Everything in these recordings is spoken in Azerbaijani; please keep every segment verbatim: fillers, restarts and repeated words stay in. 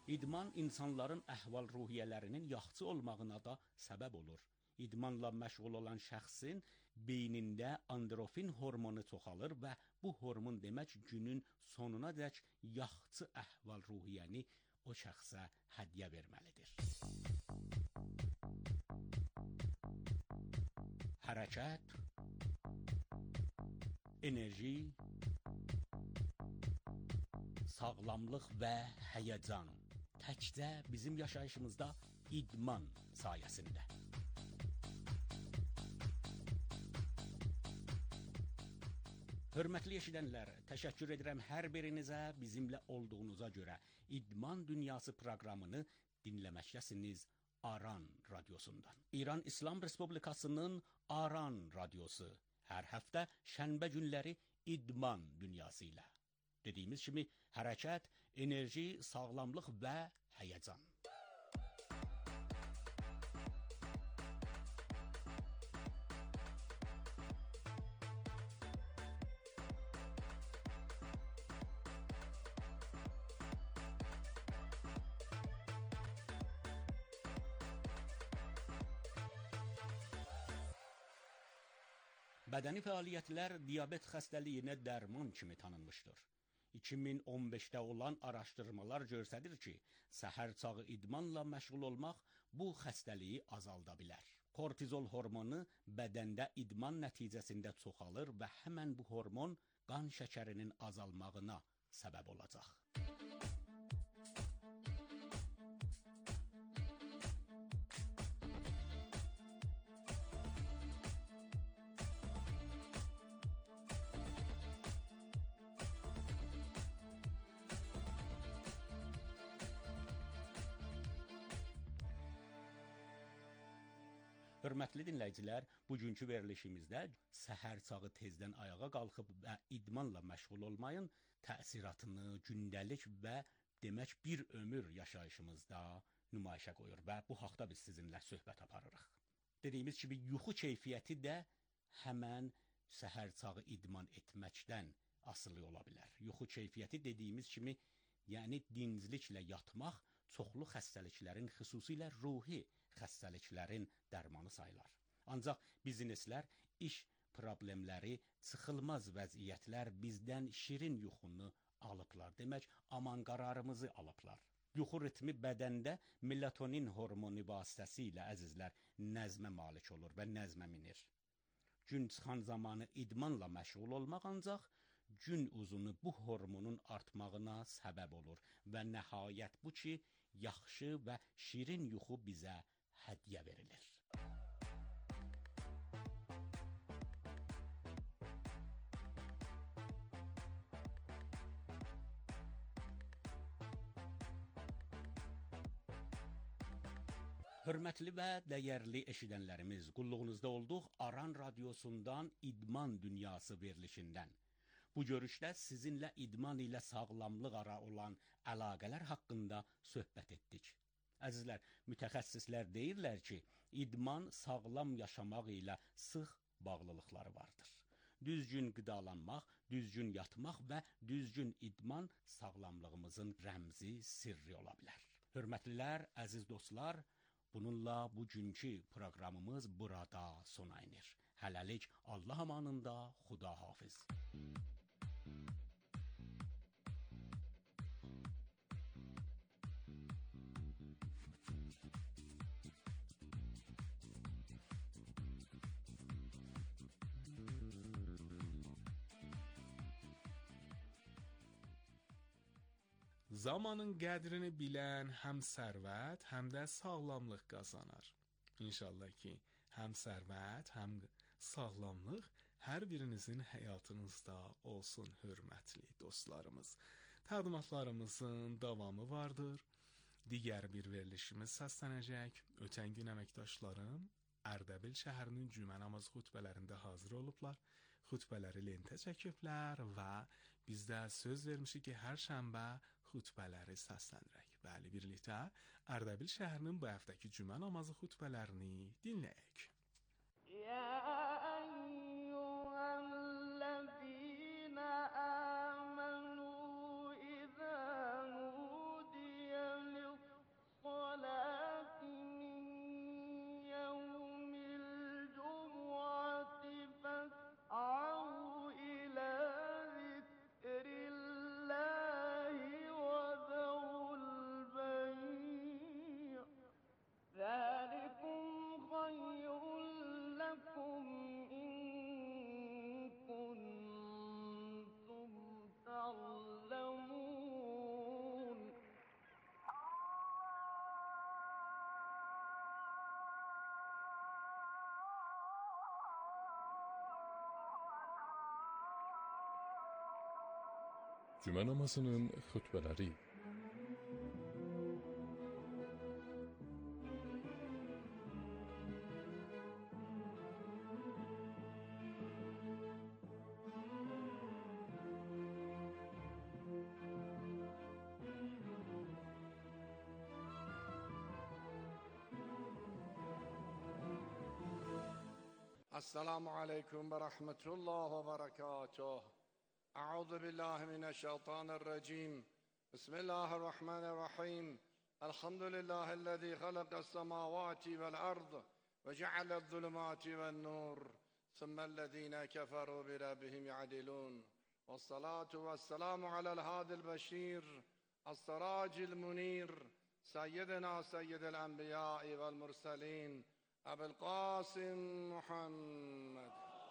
İdman insanların əhval-ruhiyyələrinin yaxşı olmağına da səbəb olur. İdmanla məşğul olan şəxsin beynində endorfin hormonu çoxalır və bu hormon demək günün sonuna dək yaxşı əhval-ruhiyyəni o şəxsə hədiyyə verməlidir. Hərəkət, enerji, sağlamlıq və həyəcan təkcə bizim yaşayışımızda idman sayəsində. Hörmətli eşidənlər, təşəkkür edirəm hər birinizə bizimlə olduğunuza görə. İdman Dünyası proqramını dinləməkdəsiniz Aran radiosundan. İran İslam Respublikasının Aran radiosu hər həftə şənbə günləri İdman Dünyası ilə. Dediyimiz kimi hərəkət, enerji, sağlamlıq və həyəcan. Bədəni fəaliyyətlər diabet xəstəliyinə dərman kimi tanınmışdır. iki min on beşdə olan araşdırmalar göstərir ki, səhər çağı idmanla məşğul olmaq bu xəstəliyi azalda bilər. Kortizol hormonu bədəndə idman nəticəsində çoxalır və həmən bu hormon qan şəkərinin azalmağına səbəb olacaq. Hörmətli dinləyicilər, bugünkü verilişimizdə səhər çağı tezdən ayağa qalxıb və idmanla məşğul olmayın təsiratını gündəlik və demək bir ömür yaşayışımızda nümayişə qoyur və bu haqda biz sizinlə söhbət aparırıq. Dediyimiz kimi yuxu keyfiyyəti də həmən səhər çağı idman etməkdən asılı ola bilər. Yuxu keyfiyyəti dediyimiz kimi, yəni dincliklə yatmaq çoxlu xəstəliklərin, xüsusilə ruhi xəstəliklərin dərmanı sayılar. Ancaq bizneslər iş problemləri, çıxılmaz vəziyyətlər bizdən şirin yuxunu alıblar. Demək, aman qərarımızı alıblar. Yuxu ritmi bədəndə melatonin hormonu vasitəsilə əzizlər nəzmə malik olur və nəzmə minir. Gün çıxan zamanı idmanla məşğul olmaq ancaq gün uzunu bu hormonun artmağına səbəb olur və nəhayət bu ki, yaxşı və şirin yuxu bizə hədiyyə verilir. Hörmətli və dəyərli eşidənlərimiz, qulluğunuzda olduq Aran radiosundan İdman Dünyası verilişindən. Bu görüşdə sizinlə idman ilə sağlamlıq ara olan əlaqələr haqqında söhbət etdik. Əzizlər, mütəxəssislər deyirlər ki, idman sağlam yaşamaq ilə sıx bağlılıqları vardır. Düzgün qidalanmaq, düzgün yatmaq və düzgün idman sağlamlığımızın rəmzi, sirri ola bilər. Hörmətlilər, əziz dostlar, bununla bugünkü proqramımız burada sona inir. Hələlik Allah amanında, Xuda hafiz. Zamanın qədrini bilən həm sərvət, həm də sağlamlıq qazanar. İnşallah ki, həm sərvət, həm sağlamlıq hər birinizin həyatınızda olsun, hörmətli dostlarımız. Təqdimatlarımızın davamı vardır. Digər bir verilişimiz səslənəcək. Ötən gün əməkdaşlarım Ərdəbil şəhərinin cümə namazı xutbələrində hazır olublar. Xutbələri lentə çəkiblər və biz də söz vermişik ki, hər şənbə xutbələri səsləndirək. Bəli, birlikdə Ərdəbil şəhərinin bu həftəki cümə namazı xutbələrini dinləyək. Ya eyyuhellezine amenu izâ nudiye Cümə namazının xutbələri. السلام عليكم ورحمة الله وبركاته. أعوذ بالله من الشيطان الرجيم. بسم الله الرحمن الرحيم. الحمد لله الذي خلق السماوات والأرض وجعل الظلمات والنور ثم الذين كفروا بربهم يعدلون. والصلاة والسلام على الهادي البشير السراج المنير سيدنا سيد الأنبياء والمرسلين أبي القاسم محمد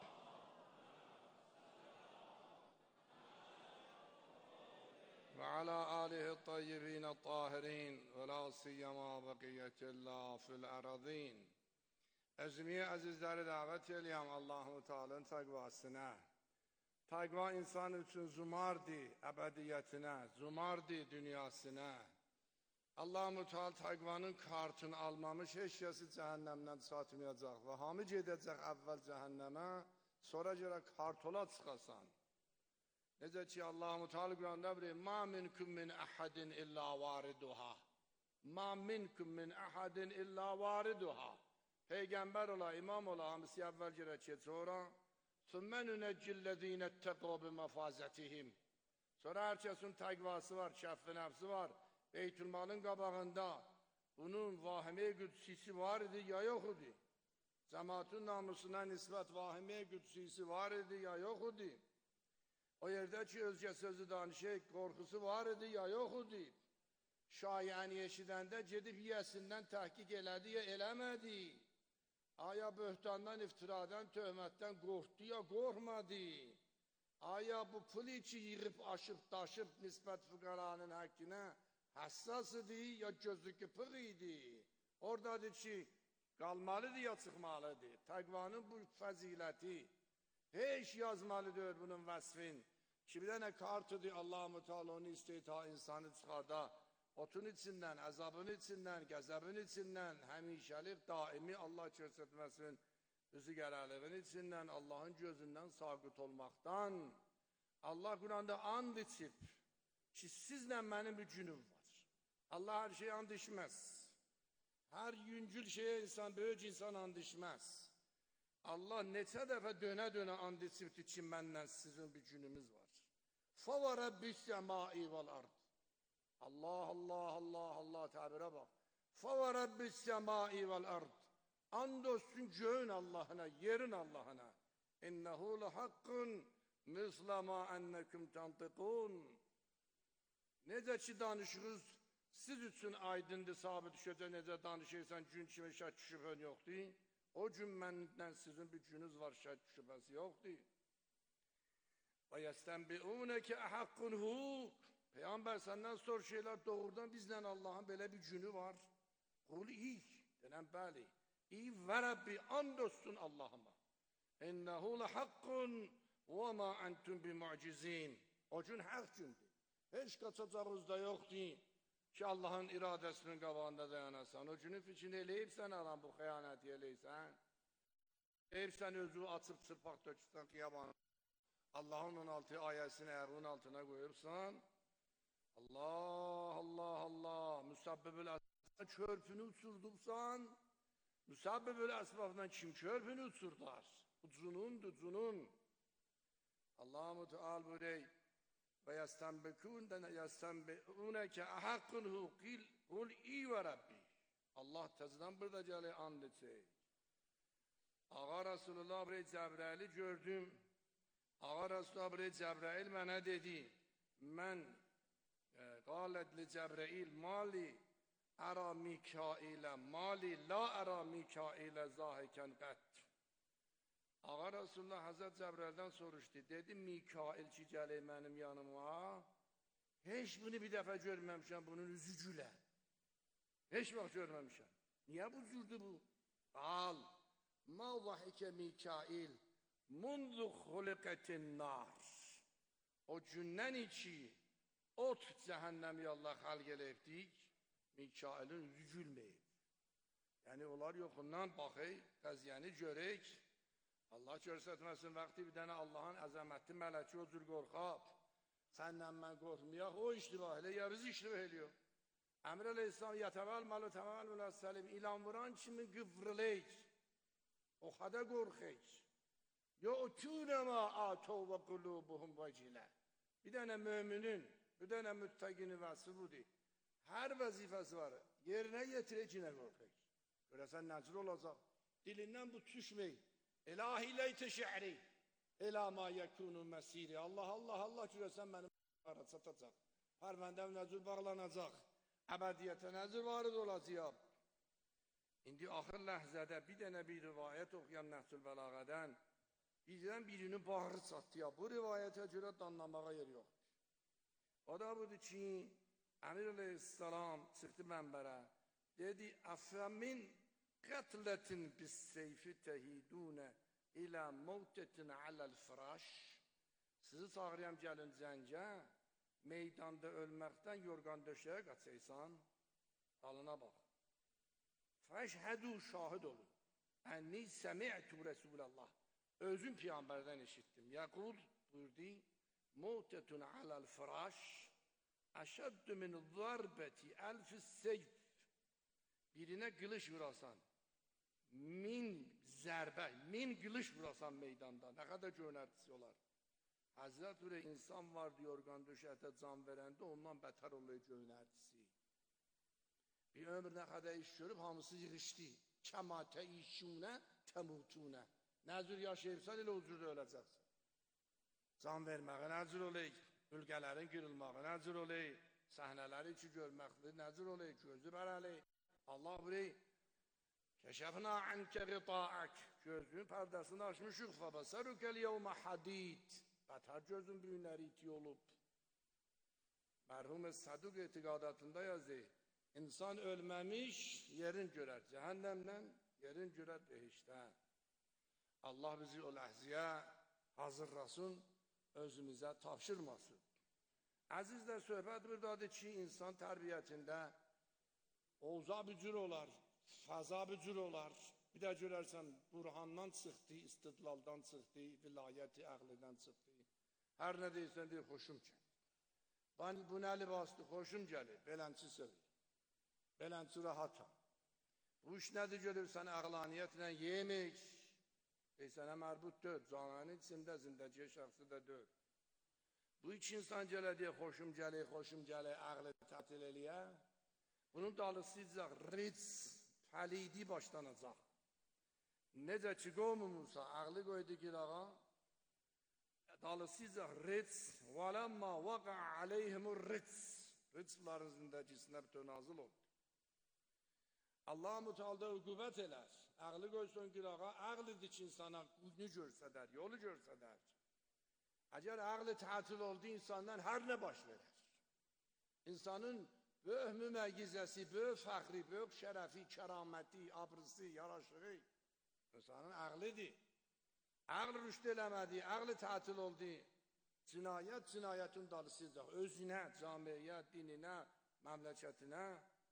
وعلى آله الطيبين الطاهرين ولا سيما بقية الله في الأرضين. Ecmiye azizleri davet edeyim Allah-u Teala'nın takvasına. Takva insan için zumardi ebediyetine, zumardi dünyasına. Allah-u Teala takvanın kartını almamış eşyası cehennemden satmayacak ve hamic edecek evvel cehenneme, sonra göre kartola çıkasan. Necə ki Allah-u Teala Kur'an'da buyuruyor: "Ma minkum min ahadin illa variduha." Ma minkum min ahadin illa variduha. Peygamber ola, imam ola, hamisi evvel gerekir sonra. Sümme nüneccillezine etteqo bimefazetihim. Sonra herkesin takvası var, şeff-i nefsi var. Beytülmalın qabağında bunun vahime güdsisi var idi ya yok idi. Cemaatın namusuna nisbət vahime güdsisi var idi ya yok idi. O yerde ki özce sözü danışık korkusu var idi ya yok idi. Şayəni eşidəndə gedib yiyəsindən təhqiq elədi ya eləmədi. Aya böhtandan, iftiradan, töhmətdən qorxdu ya qorxmadı. Aya bu pul içi yığıb, aşıb, daşıb nisbət füqaranın həqqinə hassas idi ya gözü kıpık idi. Oradadır ki kalmalıdır ya çıkmalıdır. Takvanın bu fazileti hiç yazmalıdır bunun vasfin. Ki bir tane kartıdır Allah-u Teala onu isteyta insanı çıkarda. Otun içinden, azabın içinden, gazabın içinden, hemişelik daimi Allah göstermesin. Bizi gələrliğin içinden, Allah'ın gözünden sakıt olmaktan. Allah Kur'an'da and içip ki sizle benim bir günüm var. Allah her şeye and içmez. Her yüncül şeye insan, böyük insan and içmez. Allah neçə dəfə döne döne and içibdir ki benden sizin bir günümüz var. فَوَرَبِّ السَّمَاءِ وَالْأَرْضِ. Allah Allah Allah Allah tabire bak. فَوَرَبِّ السَّمَاءِ وَالْأَرْضِ. Andolsun göğün Allah'ına, yerin Allah'ına. اِنَّهُ لَحَقٌّ مِثْلَ مَا اَنَّكُمْ تَنْطِقُونَ. Necə ki danışırız, siz üçün aydındır, sabit düşəcək, necə danışırsan, gün kimi şək şübhən yoxdur. O gün məndən sizin bir gününüz var, şək şübhəsi yoxdur. وَيَسْتَنْبِئُونَكَ اَحَقٌّ هُوْ. Peygamber senden sor şeyler doğrudan bizden Allah'ın böyle bir günü var. Kul iyi, denen bəli. İyi ve Rabbi andolsun Allah'ıma. اِنَّهُ لَحَقٌّ وَمَا أَنْتُمْ بِمُعْجِزِينَ. O gün hak gündür. Hiç kaçacağınız da yoktu ki Allah'ın iradesinin qabağında dayanasan. O günün fikrini eləyib sen alan bu xəyanəti eləysən. Eləyib sen özü açıp çırpaq dökürsən qiyamanı. Allah'ın on altı ayesini eğer on altına koyursan, Allah Allah Allah müsabbibül asbabdan körpünü uçurdursan, müsabbibül asbabdan kim körpünü uçurdar? Bu cunundu cunun. Allah-u Teala buyuruyor: ve yestenbekûne yestenbeûneke ahakkunhu kil kul iyi ve Rabbi. Allah tezden burada cale and edecek. Ağa Resulullah bre Cebrail'i gördüm. Ağa Resulullah bre Cebrail bana dedi. Men qalet li Cebrail mali ara Mikail'e mali la ara Mikail'e zahiken qat. Ağa Resulullah Hazreti Cebrail'den soruştu. Dedi Mikail ki gəlir benim yanıma. Hiç bunu bir defa görmemişim bunun üzü gülə. Hiç vaxt görmemişim. Niye bu cürdü bu? Al. Ma zahike Mikail mundu hulikatin nar. O gündən ki ot cəhənnəmi Allah xalq eləyibdik, Mikailin üzü gülməyib. Yəni, onlar yoxundan baxıb, qəziyyəni görək, Allah görsətməsin, vaxtı bir dənə Allahın əzəmətli mələki o cür qorxab, səndən mən qorxmayaq, o iştibah elə, ya biz iştibah eləyor. Əmr əleyhisselam, yətəvəl məlu təvəl müləssəlim, ilan vuran kimi qıvrılıq, o xada qorxək. Yu'tunəmə atov və qulubuhum vəcilə. Bir dənə möminin, bir dənə müttəqinin vəsi budur. Hər vəzifəsi var, yerinə yetirək, yine qorxək. Görəsən nəcr olacaq, dilindən bu düşmək. İlahi leyte şehri, ila ma yekunu mesiri. Allah, Allah, Allah görəsən mənim ara çatacaq. Pərvəndəm nəcür bağlanacaq. Əbədiyyətə nəcür varid olacaq. İndi axır ləhzədə bir dənə bir rivayət oxuyan Nəhcül Bəlağədən, birdən birinin bağrı çatdı ya, bu rivayətə görə danlamağa yer yoxdur. O da budur ki, Əmir Aleyhisselam çıxdı mənbərə, dedi, əfəmin qətlətin bis seyfi təhidunə ilə mevtetin aləl firaş. Sizi çağırıyam gəlin cəngə, meydanda ölməkdən yorgan döşəyə qaçaysan, alına bax. Fəşhədu şahid olun. Ənni səmi'tu Rəsulallah. Özüm Peyğəmbərdən eşitdim. Yəqul buyurdu, mevtetun aləl firaş, əşəddü min zarbəti əlfis seyf. Birinə qılış vurasan, min zərbə, min qılış vurasan meydanda, nə qədər gönərtisi olar. Həzrət ürə insan var diyor, orqan döşətə can verəndə ondan bətər oluyor gönərtisi. Bir ömür nə qədər iş görüb, hamısı yığışdı. Kəma təişunə, təmutunə. Nəzür yaşayırsan, elə ucurda öləcəksən. Can verməyə nəzir oleyik, ülkələrin qırılmağı nəzir oleyik, səhnələri ki görməkdir, nəzir oleyik, gözü bərəleyik. Allah burayı, kəşəfnə ənkə qıtaək, gözünün pərdəsini açmışıq, fəbəsərükəl yevmə hadid, bətər gözün büyünləri iti olub. Mərhum Səduk etiqadatında yazır, İnsan ölməmiş, yerin görər cəhənnəmdən, yerin görər behişdən. Allah bizi o ləhziyə hazırlasın, özümüzə tapşırmasın. Əzizlə söhbət buradadır ki, insan tərbiyyətində oza bücür olar, fəza bücür olar. Bir də görərsən, burhandan çıxdı, istidlaldan çıxdı, vilayəti əqlidən çıxdı. Hər nə deyirsən, deyir, xoşum gəlir. Ben bu nə libasdır, xoşum gəlir, belənçi sevir. Belənçi rahatam. Bu iş nədir görürsən, əqlaniyyətlə yemək, e, sənə mərbut dör, cananın içində zindəciyə şəxsi də dör. Bu iki insan gələ deyə, xoşum gəlir, xoşum gəlir, əqli tətil eləyə, bunun dalısıyacaq, ric, pəlidi başlanacaq. Necə ki, qovmumuzsa, əqli qoydu ki, ağa, dalısıyacaq, ric, vələmma vəqa aleyhimur ric, ricların zindəcisinə bütün nazıl oldu. Allah mütealda qüvvət elər. Əqli qoysun ki, ağa, əqlidir ki, insana qüvvünü görsədər, yolu görsədər. Əgər əqli tətil oldu, insandan hər nə baş verər. İnsanın böyük müməyyizəsi, böyük fəxri, böyük şərəfi, kəraməti, abrısı, yaraşığı insanın əqlidir. Əql rüşd eləmədi, əqli tətil oldu. Cinayət, cinayətin dalısıdır. Özünə, camiyə, dininə, məmləkətinə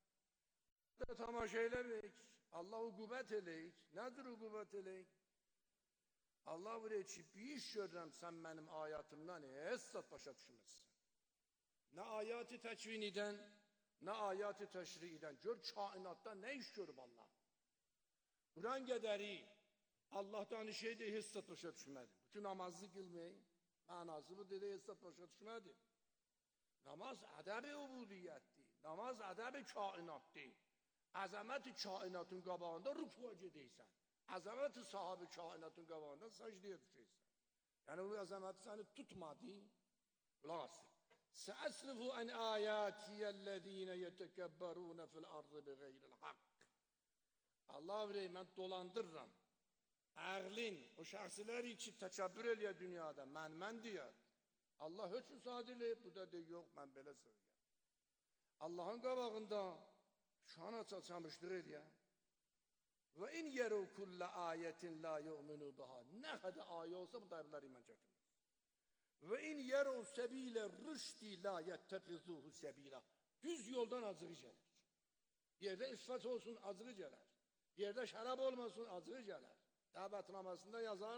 da tamaşa eləmək, Allah uqubət eləyik. Nədir uqubət eləyik? Allah buraya ki, bir iş görürəm sən mənim ayatımdan, hesab başa düşməzsən. Nə ayatı təkvin edən, nə ayatı təşri edən. Gör, kainatda nə iş görüb Allah? Quran qədəri, Allah'tan şey de hesab başa düşmədim. Bütün namazı qılmayın, mənası bu dedi hesab başa düşmədim. Namaz ədəb-i ubudiyyətdir, namaz ədəb-i kainatdır. Əzəmət-i kainatın qabağında rükuğa gedəysən. Əzəmət-i sahabi kainatın qabağında səcdiyə düşəysən. Yəni bu əzəməti səni tutmadı. Qulaq asın. Səəsrifu ən əyatiyyəl-ləzīnə yetəkəbbərunə fil-ardı biğeyril haqq. Allah bilək, mən dolandırıram. Əqlin, o şəxsilər ki, təkəbbür eləyə dünyada, mən, mən deyər. Allah hökm sadir eləyib, bu da deyir, yox, mən belə söyləyəm. Allahın qabağında şan açamışlıq eləyə. Və in yəru kullə ayətin la yu'minu biha. Nə qədər ayə olsa bu da evlər iman gətirmez. Ve in yeru sebile rüşdi la yettekizuhu sebila. Düz yoldan azığı gelir. Yerde iffet olsun azığı gelir. Yerde şarap olmasın azığı gelir. Davetnamasında yazar.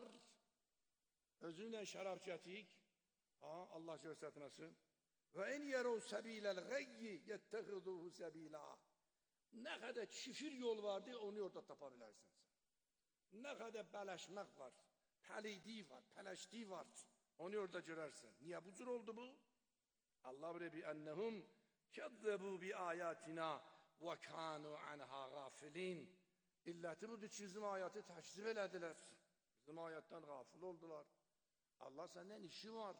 Özüyle şarap çetik. Ha, Allah göstermesin. Ve in yeru sebilel gayyi yettekizuhu sebila. Ne kadar çifir yol vardı onu orada tapabilirsin. Ne kadar beleşmek var. Pelidi var, peleşti var. Onu orada görersin. Niye bu cür oldu bu? Allah bire bi ennehum kezzebu bi ayatina ve kanu anha gafilin. İlleti budur ki bizim ayatı tekzip elediler. Bizim ayattan gafil oldular. Allah senden işi var.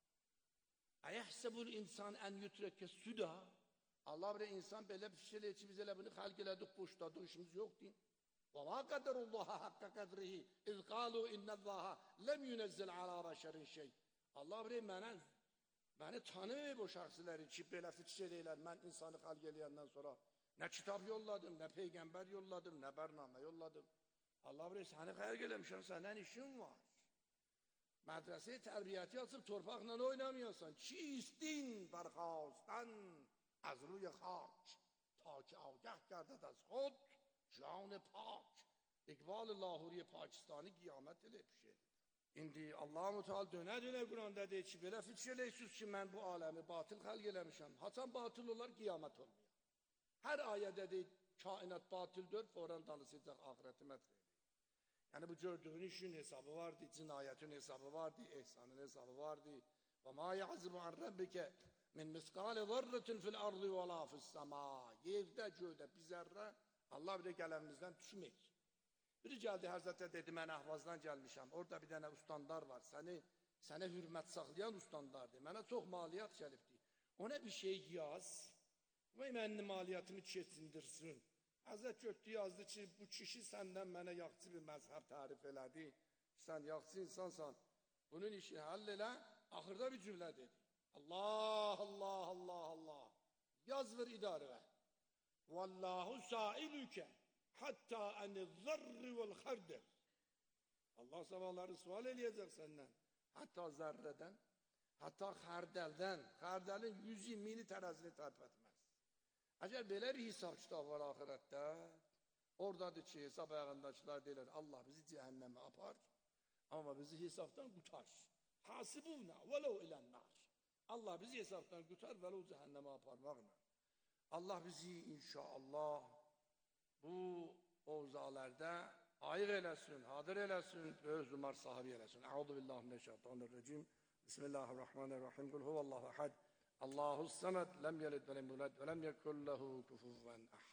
Ayehsebul insan en yutreke suda. Allah bire insan böyle bir şeyle içi bize bunu halk eledik, boşladık, işimiz yok deyin. وَمَا قَدَرُ اللّٰهَ حَقَّ قَدْرِهِ اِذْ قَالُوا اِنَّ اللّٰهَ لَمْ يُنَزِّلْ عَلَى بَشَرٍ شَيْءٍ. Allah bire beni, beni tanımıyor bu şahsıları ki böyle fitişe değiller. Ben insanı halk eleyenden sonra ne kitap yolladım, ne peygamber yolladım, ne bername yolladım. Allah bire seni halk elemişim, senden işin var. Medrese terbiyeti atıp torpakla oynamıyorsan, çiğistin berhastan az ruy hak, ta ki agah gerdet az khud can pak. İkbal-ı Lahuri Pakistani kıyamet ile bir şey. İndi Allah-u Teala döne döne Kur'an'da deyir ki, belə fitşeleysiniz ki, mən bu alemi batıl xalq eləmişəm. Haçan batıl olar, kıyamet olmuyor. Her ayədə deyir, kainat batıldır, foran danışacaq ahireti mətr edir. Yani bu gördüğün işin hesabı vardı, cinayetin hesabı vardı, ihsanın hesabı vardı. وَمَا يَعْزِبُ عَنْ رَبِّكَ min miskali zarratin fil ardı ve la fis sema. Yerde göyde bir zerre Allah bir de gələmimizdən düşməyik. Biri gəldi Həzrətə dedi, mən Əhvazdan gəlmişəm. Orada bir dənə ustandar var. Səni sənə hürmət saxlayan ustandardır. Mənə çox maliyyat gəlibdir. Ona bir şey yaz və mənim maliyyatımı keçindirsin. Həzrət götdü yazdı ki, bu kişi səndən mənə yaxçı bir məzhəb tərif elədi. Sən yaxçı insansan. Bunun işini həll elə. Axırda bir cümlə dedi. Allah, Allah, Allah, Allah. Yaz ver idarə ver. Vallahu sailüke hatta eni zarri vel harder. Allah sabahları sual eləyəcək səndən. Hatta zərrədən, hatta xərdeldən. Xərdelin yüzü mini tərəzini tərp etməz. Əgər belə bir hesab kitab var ahirətdə, oradadır ki, hesab ayağındakılar deyirlər, Allah bizi cəhənnəmə apar, amma bizi hesabdan qutar. Hasibuna velev ilənnar. Allah bizi hesabdan qutar, velev cəhənnəmə aparmaqla. Allah bizi inşallah bu ovzalarda ayıq eləsin, hadir eləsin və öz umar sahibi eləsin. Əuzu billahi mineşşeytanirracim. Bismillahirrahmanirrahim. Kul huvallahu ahad. Allahus samed. Lem yelid ve lem yulad ve lem yekul lehu kufuven ahad.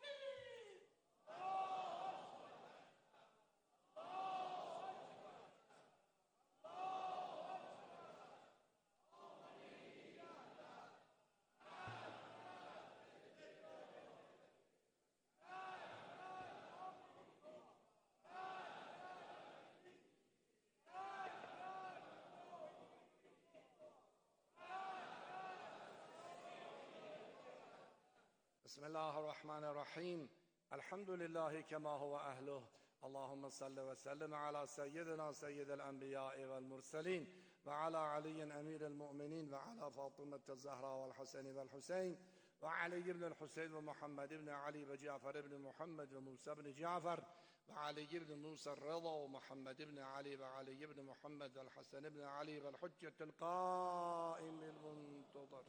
بسم الله الرحمن الرحيم الحمد لله كما هو أهله اللهم صل وسلم على سيدنا سيد الأنبياء والمرسلين وعلى علي أمير المؤمنين وعلى فاطمة الزهراء والحسين والحسين وعلي بن الحسين ومحمد بن علي وجعفر بن محمد وموسى بن جعفر وعلي بن موسى الرضا ومحمد بن علي وعلي بن محمد والحسن بن علي والحجة القائم المنتظر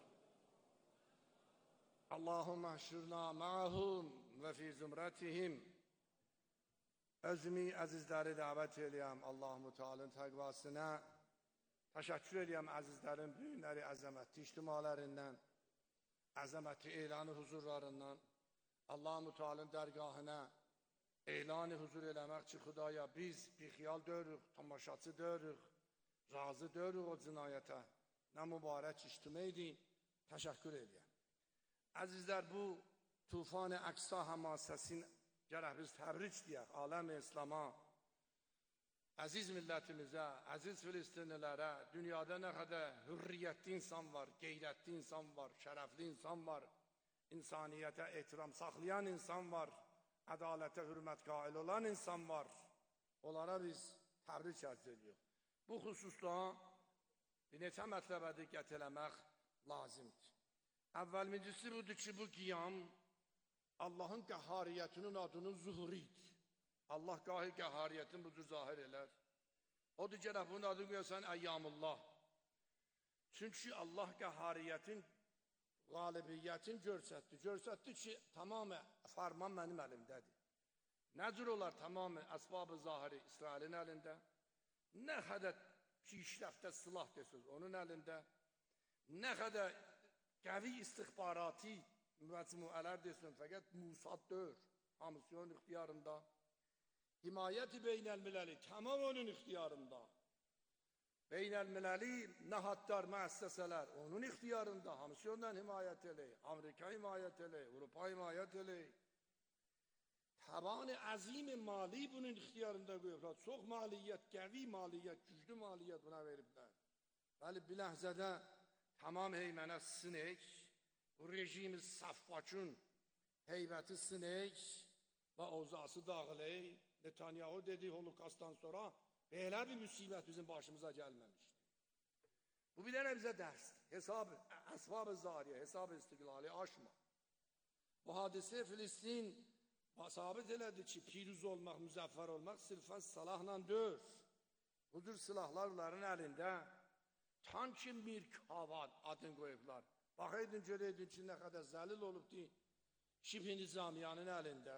اللهم احشرنا معهم ve fi zümretihim. Özümü əzizləri dəvət eləyəm Allah-u Teala'nın təqvasına. Təşəkkür eləyəm əzizlərin büyünləri, əzəmətli ictimalərindən, əzəmətli elanı huzurlarından, Allah-u Teala'nın dərgahına elanı huzur eləmək ki, Xudaya biz bir xiyal dörük, tamaşaçı dörük, razı dörük o cinayətə. Nə mübarək ictimə idi, təşəkkür eləyəm. Əzizlər, bu tufan-ı əqsa həmasəsin gərək biz təbric deyək, aləm-i İslama, əziz millətimizə, əziz Filistinlilərə, dünyada nə qədər hürriyyətli insan var, qeyrətli insan var, şərəfli insan var, insaniyyətə ehtiram saxlayan insan var, ədalətə hürmət qail olan insan var. Onlara biz təbric ərz edirik. Bu xüsusda bir neçə mətləbədə qət eləmək lazımdır. Əvvəlmincisi budur ki, bu qiyam Allahın qəhariyyətinin adının zuhuridir. Allah qahi qəhariyyətini bu cür zahir elər. Odur ki, bunun adını qoyarsan Əyyamullah. Çünki Allah qəhariyyətin, qalibiyyətin görsətdi. Görsətdi ki, tamamı farman mənim əlimdədir. Nə cür olar tamamı əsbab-ı zahiri İsrailin əlində? Nə qədər pişrəftə silah desiniz, onun əlində. Nə qədər qəvi istihbarati məcmuələr desin, fəqət Musad dör, hamısı onun ixtiyarında. Himayət-i beynəlmiləli tamam onun ixtiyarında. Beynəlmiləli nəhadlar, müəssisələr onun ixtiyarında, hamısı ondan himayət eləyir. Amerika himayət eləyir, Avropa himayət eləyir. Taban əzim mali bunun ixtiyarında qoyublar. Çox maliyyət, qəvi maliyyət, güclü maliyyət buna veriblər. Bəli, bir ləhzədə tamam heymənə sinek, bu rejimi Safvakın heybəti sinek və ovzası dağılır. Netanyahu dediği holokastdan sonra belə bir müsibət bizim başımıza gəlməmişdir. Bu bir dənə bizə dərsdir. Hesab, əsbab-ı zariyə, hesab istiqlali aşma. Bu hadisə Filistin sabit elədi ki, piruz olmaq, müzəffər olmaq sırfən silahla dör. Bu cür silahlarların əlində tanki Mirkavad adını qoyublar. Baxaydın, görəydin ki, nə qədər zəlil olubdu. Şibh-i Nizamiyanın əlində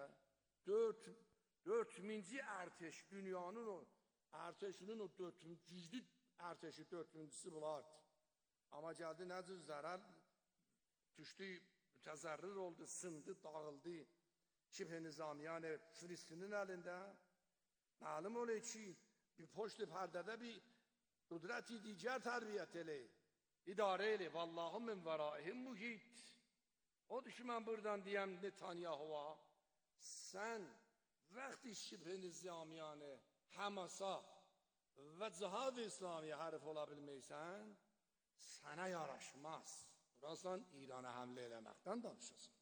dörd minci ərteş, dünyanın o ərteşinin o güclü ərteşi dörd mincisi bulardı. Amma gəldi, nə cür zərər düşdü, mütəzərrir oldu, sındı, dağıldı. Şibh-i Nizamiyanı Filistinin əlində. Məlum olur ki, bir poşt-i pərdədə bir qudrəti digər tərbiyyət eləyir. İdarə eləyir. Vallahum min vəraihim muhit. Odur ki, mən buradan deyəm Netanyahu'a, sən vəqti Şibh-i Nizamiyanı Həmasa və Cihad-ı İslamiyə hərif ola bilməksən, sənə yaraşmaz. Burasan İrana həmlə eləməkdən danışasın.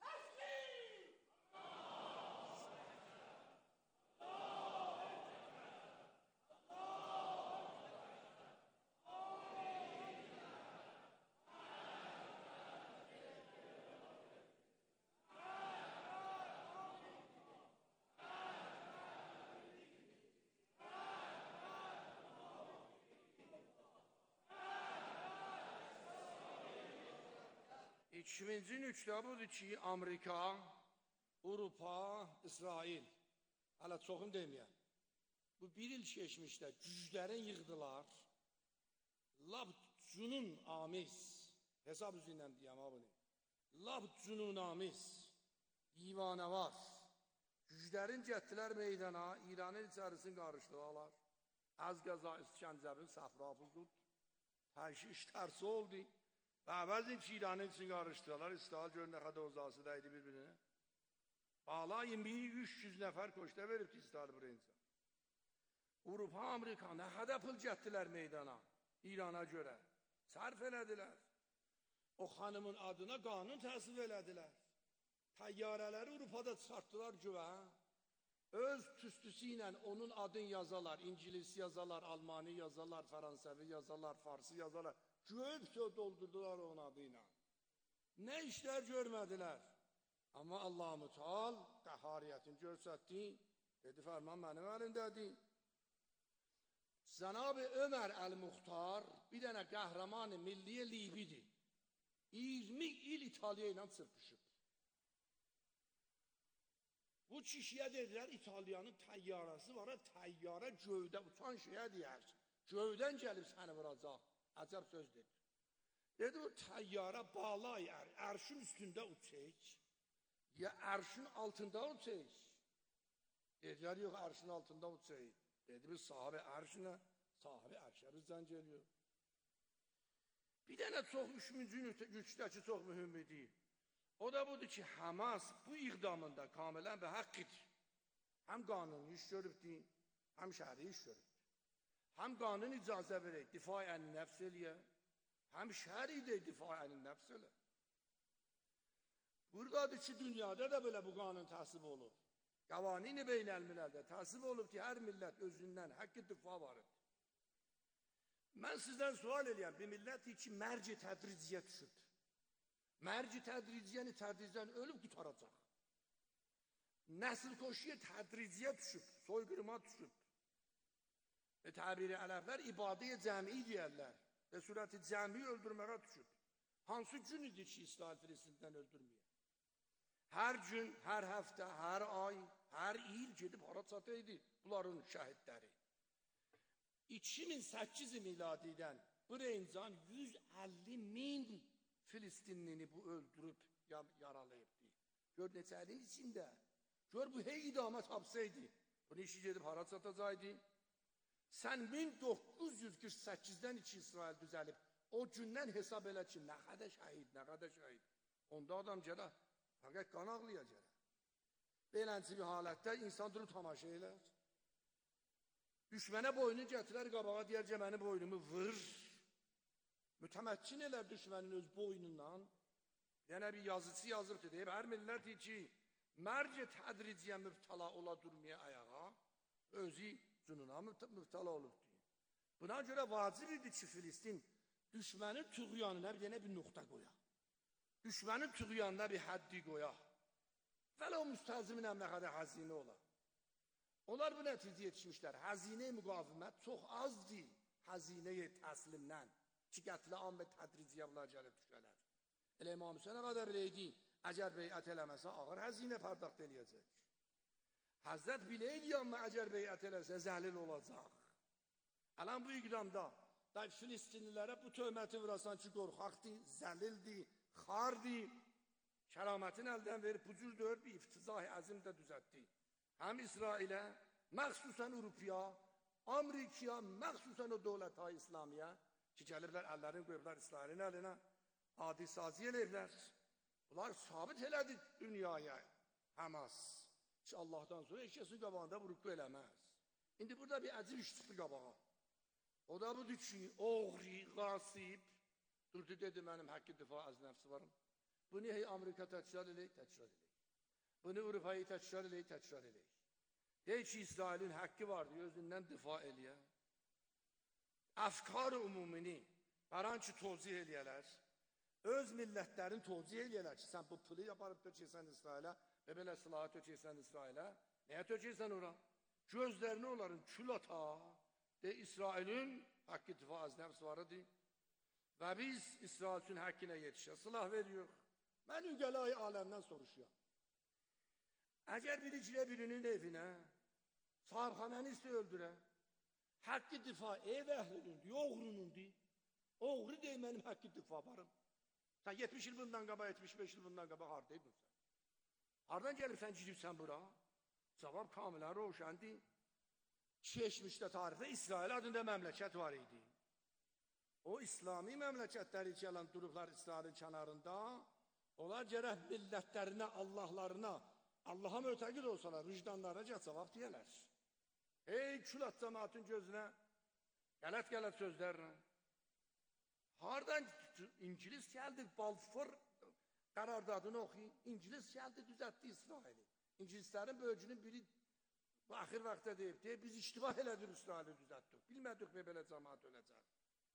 İkinci nüktə budur ki, Amerika, Avropa, İsrail, hələ çoxum deməyəm, bu bir il keçmişdə güclərin yığdılar, lab cünun amiz, hesab üzündən deyəm ha bunu, lab cünun amiz, divanə var, güclərin getdilər meydana, İranın içərisini qarışdılar, az qaza İskəncəbin səfrafı tut, təşiş tərsi oldu. Və əvvəzin ki, İranın için qarışdılar, İsrail görün nə qədər uzası dəydi bir-birinə. Bağla iyirmi üç yüz nəfər koşda veribdi İsrail buraya insan. Avropa, Amerika nə qədər pul getdilər meydana, İrana görə. Sərf elədilər. O xanımın adına qanun təsib elədilər. Təyyarələri Avropada çıxartdılar güvə. Öz tüstüsü ilə onun adını yazarlar, İngilis yazarlar, Almani yazarlar, Fransəvi yazarlar, Farsı yazarlar. Göğüpsə doldurdular onun adıyla. Nə işlər görmədilər. Amma Allah-u Teala qəhariyyətini görsətdi. Dedi, fərman mənim əlimdədir. Cənab-ı Ömər Əl-Muxtar bir dənə qəhrəman-ı milliyə Libidir. iyirmi il İtaliya ilə çırpışıb. Bu kişiyə dedilər, İtaliyanın təyyarəsi var, təyyarə gövdə uçan şeyə deyər. Gövdən gəlib səni vuracaq. Əcəb söz dedi. Dedi, o təyyarə balay ər, ərşin üstündə uçək, ya ərşin altında uçək. Dedilər, yox, ərşin altında uçək. Dedi, biz sahibi ərşinə, sahibi ərşə bizdən geliyor. Bir dənə çox üçüncü güçdəki çox mühüm idi. O da budur ki, Hamas bu iqdamında kamilən və həqqidir. Həm qanuni iş görübdi, həm şəhri iş görübdi. Həm qanun icazə verək, difai ən nəfs eləyə, həm şəri də difai ən nəfs elə. Buradadır ki, dünyada da belə bu qanun təsib olub. Qavanin-i beynəlmilərdə təsib olub ki, hər millət özündən həqqi difa varır. Mən sizdən sual eləyəm, bir milləti ki, mərc tədriciyə düşüb. Mərc tədriciyəni tədriciyən ölüb qutaracaq. Nəsil koşuya tədriciyə düşüb, soyqırıma düşüb. Və təbiri ələflər ibadə-i cəmi deyərlər və surəti cəmi öldürməyə düşüb. Hansı gün idi ki, İsrail Filistindən öldürməyə? Hər gün, hər həftə, hər ay, hər il gedib hara çataydı bunların şəhidləri. iki min səkkiz miladidən bu reyncan yüz əlli min Filistinlini bu öldürüb, yaralayıbdı. Gör neçənin içində. Gör bu hey idamət hapsaydı. Bunu işi gedib hara çatacaqdı? Sən min doqquz yüz qırx səkkizdən iki İsrail düzəlib, o gündən hesab elə ki, nə qədər şəhid, nə qədər şəhid. Onda adam gələ, fəqət qan ağlıya gələ. Beləncə bir halətdə insan durub tamaşa elə. Düşmənə boynu gətirər qabağa, deyər ki, mənim boynumu vır. Mütəməkkin elər düşmənin öz boynundan. Yəni bir yazıcı yazıbdır, deyib, hər millət ki, mərc tədriciyə mübtəla ola durmaya ayağa, özü cünuna mübtəla olubdur. Buna görə vacib idi ki, Filistin düşmənin tüğyanına bir dənə bir nöqtə qoya. Düşmənin tüğyanına bir həddi qoya. Vələ o müstəzimin nə qədər xəzinə ola. Onlar bu nəticə yetişmişlər. Xəzinə-i müqavimət çox azdır xəzinə-i təslimdən ki, qətlə am və tədriciyə bunlar gəlib düşələr. Elə İmam Hüseyin qədər biləydi, əgər beyət eləməsə ağır xəzinə pardaqt eləyəcək. Həzrət biləydi, amma əgər beyət eləsə zəlil olacaq. Ələn bu iqdamda da Filistinlilərə bu töhməti vurasan ki, qorxaqdır, zəlildir, xardır, kəramətin əldən verib bu cür dör bir iftizah-ı əzim də düzətdi. Həm İsrailə, məxsusən Avropaya, Amerikaya, məxsusən o dövlət-i İslamiyə ki, gəliblər əllərini qoyublar İsrailin əlinə, adi sazi eləyirlər. Bunlar sabit elədi dünyaya, Həmas ki, Allahdan sonra eşkəsin qabağında vurqu eləməz. İndi burada bir əcib iş çıxdı qabağa. O da budur ki, oğri, qasib, durdu dedi, mənim həqqi difa az nəfsi varım. Bunu hey Amerika təkrar eləyik, təkrar eləyik. Bunu Avrupayı təkrar eləyik, təkrar eləyik. Deyək ki, İsrailin haqqı vardır, özündən difa eləyə. Əfkar-ı umumini, bəran ki, tozih eləyələr, öz millətlərin tozih eləyələr ki, sən bu pılı yaparıb tökəysən İsrailə və belə silahı tökəysən İsrailə, nəyə tökəysən ora? Gözlərini onların kül ata, de İsrailin haqqı difa az nəfs varıdır və biz İsrail üçün haqqına yetişə, silah veriyor. Mən ügələ-i aləmdən soruşuyorum. Əgər biri girə birinin evinə, sahibxanəni istə öldürə, haqqı difa ev əhlinindir, oğrunundur, oğru deyil mənim haqqı difa varım. Sən yetmiş il bundan qaba, yetmiş beş il bundan qaba haradaydın sən? Hardan gəlibsən, giribsən bura? Cavab kamilən roşəndir. Keçmişdə tarixdə İsrail adında məmləkət var idi. O İslami məmləkətləri ki, yalan durublar İsrailin kənarında, onlar gərək millətlərinə, Allahlarına, Allaha mötəqid olsalar, vicdanlarına gəl cavab deyələr. Ey külat cəmaatın gözünə, qələt-qələt sözlərlə. Hardan İngilis gəldi, Balfour qərardadını oxuyun, İngilis gəldi, düzətdi İsraili. İngilislərin bölgünün biri bu axir vaxtda deyib, deyib, biz iştibah elədir İsraili düzətdik. Bilmədik və belə cəmaat öləcək.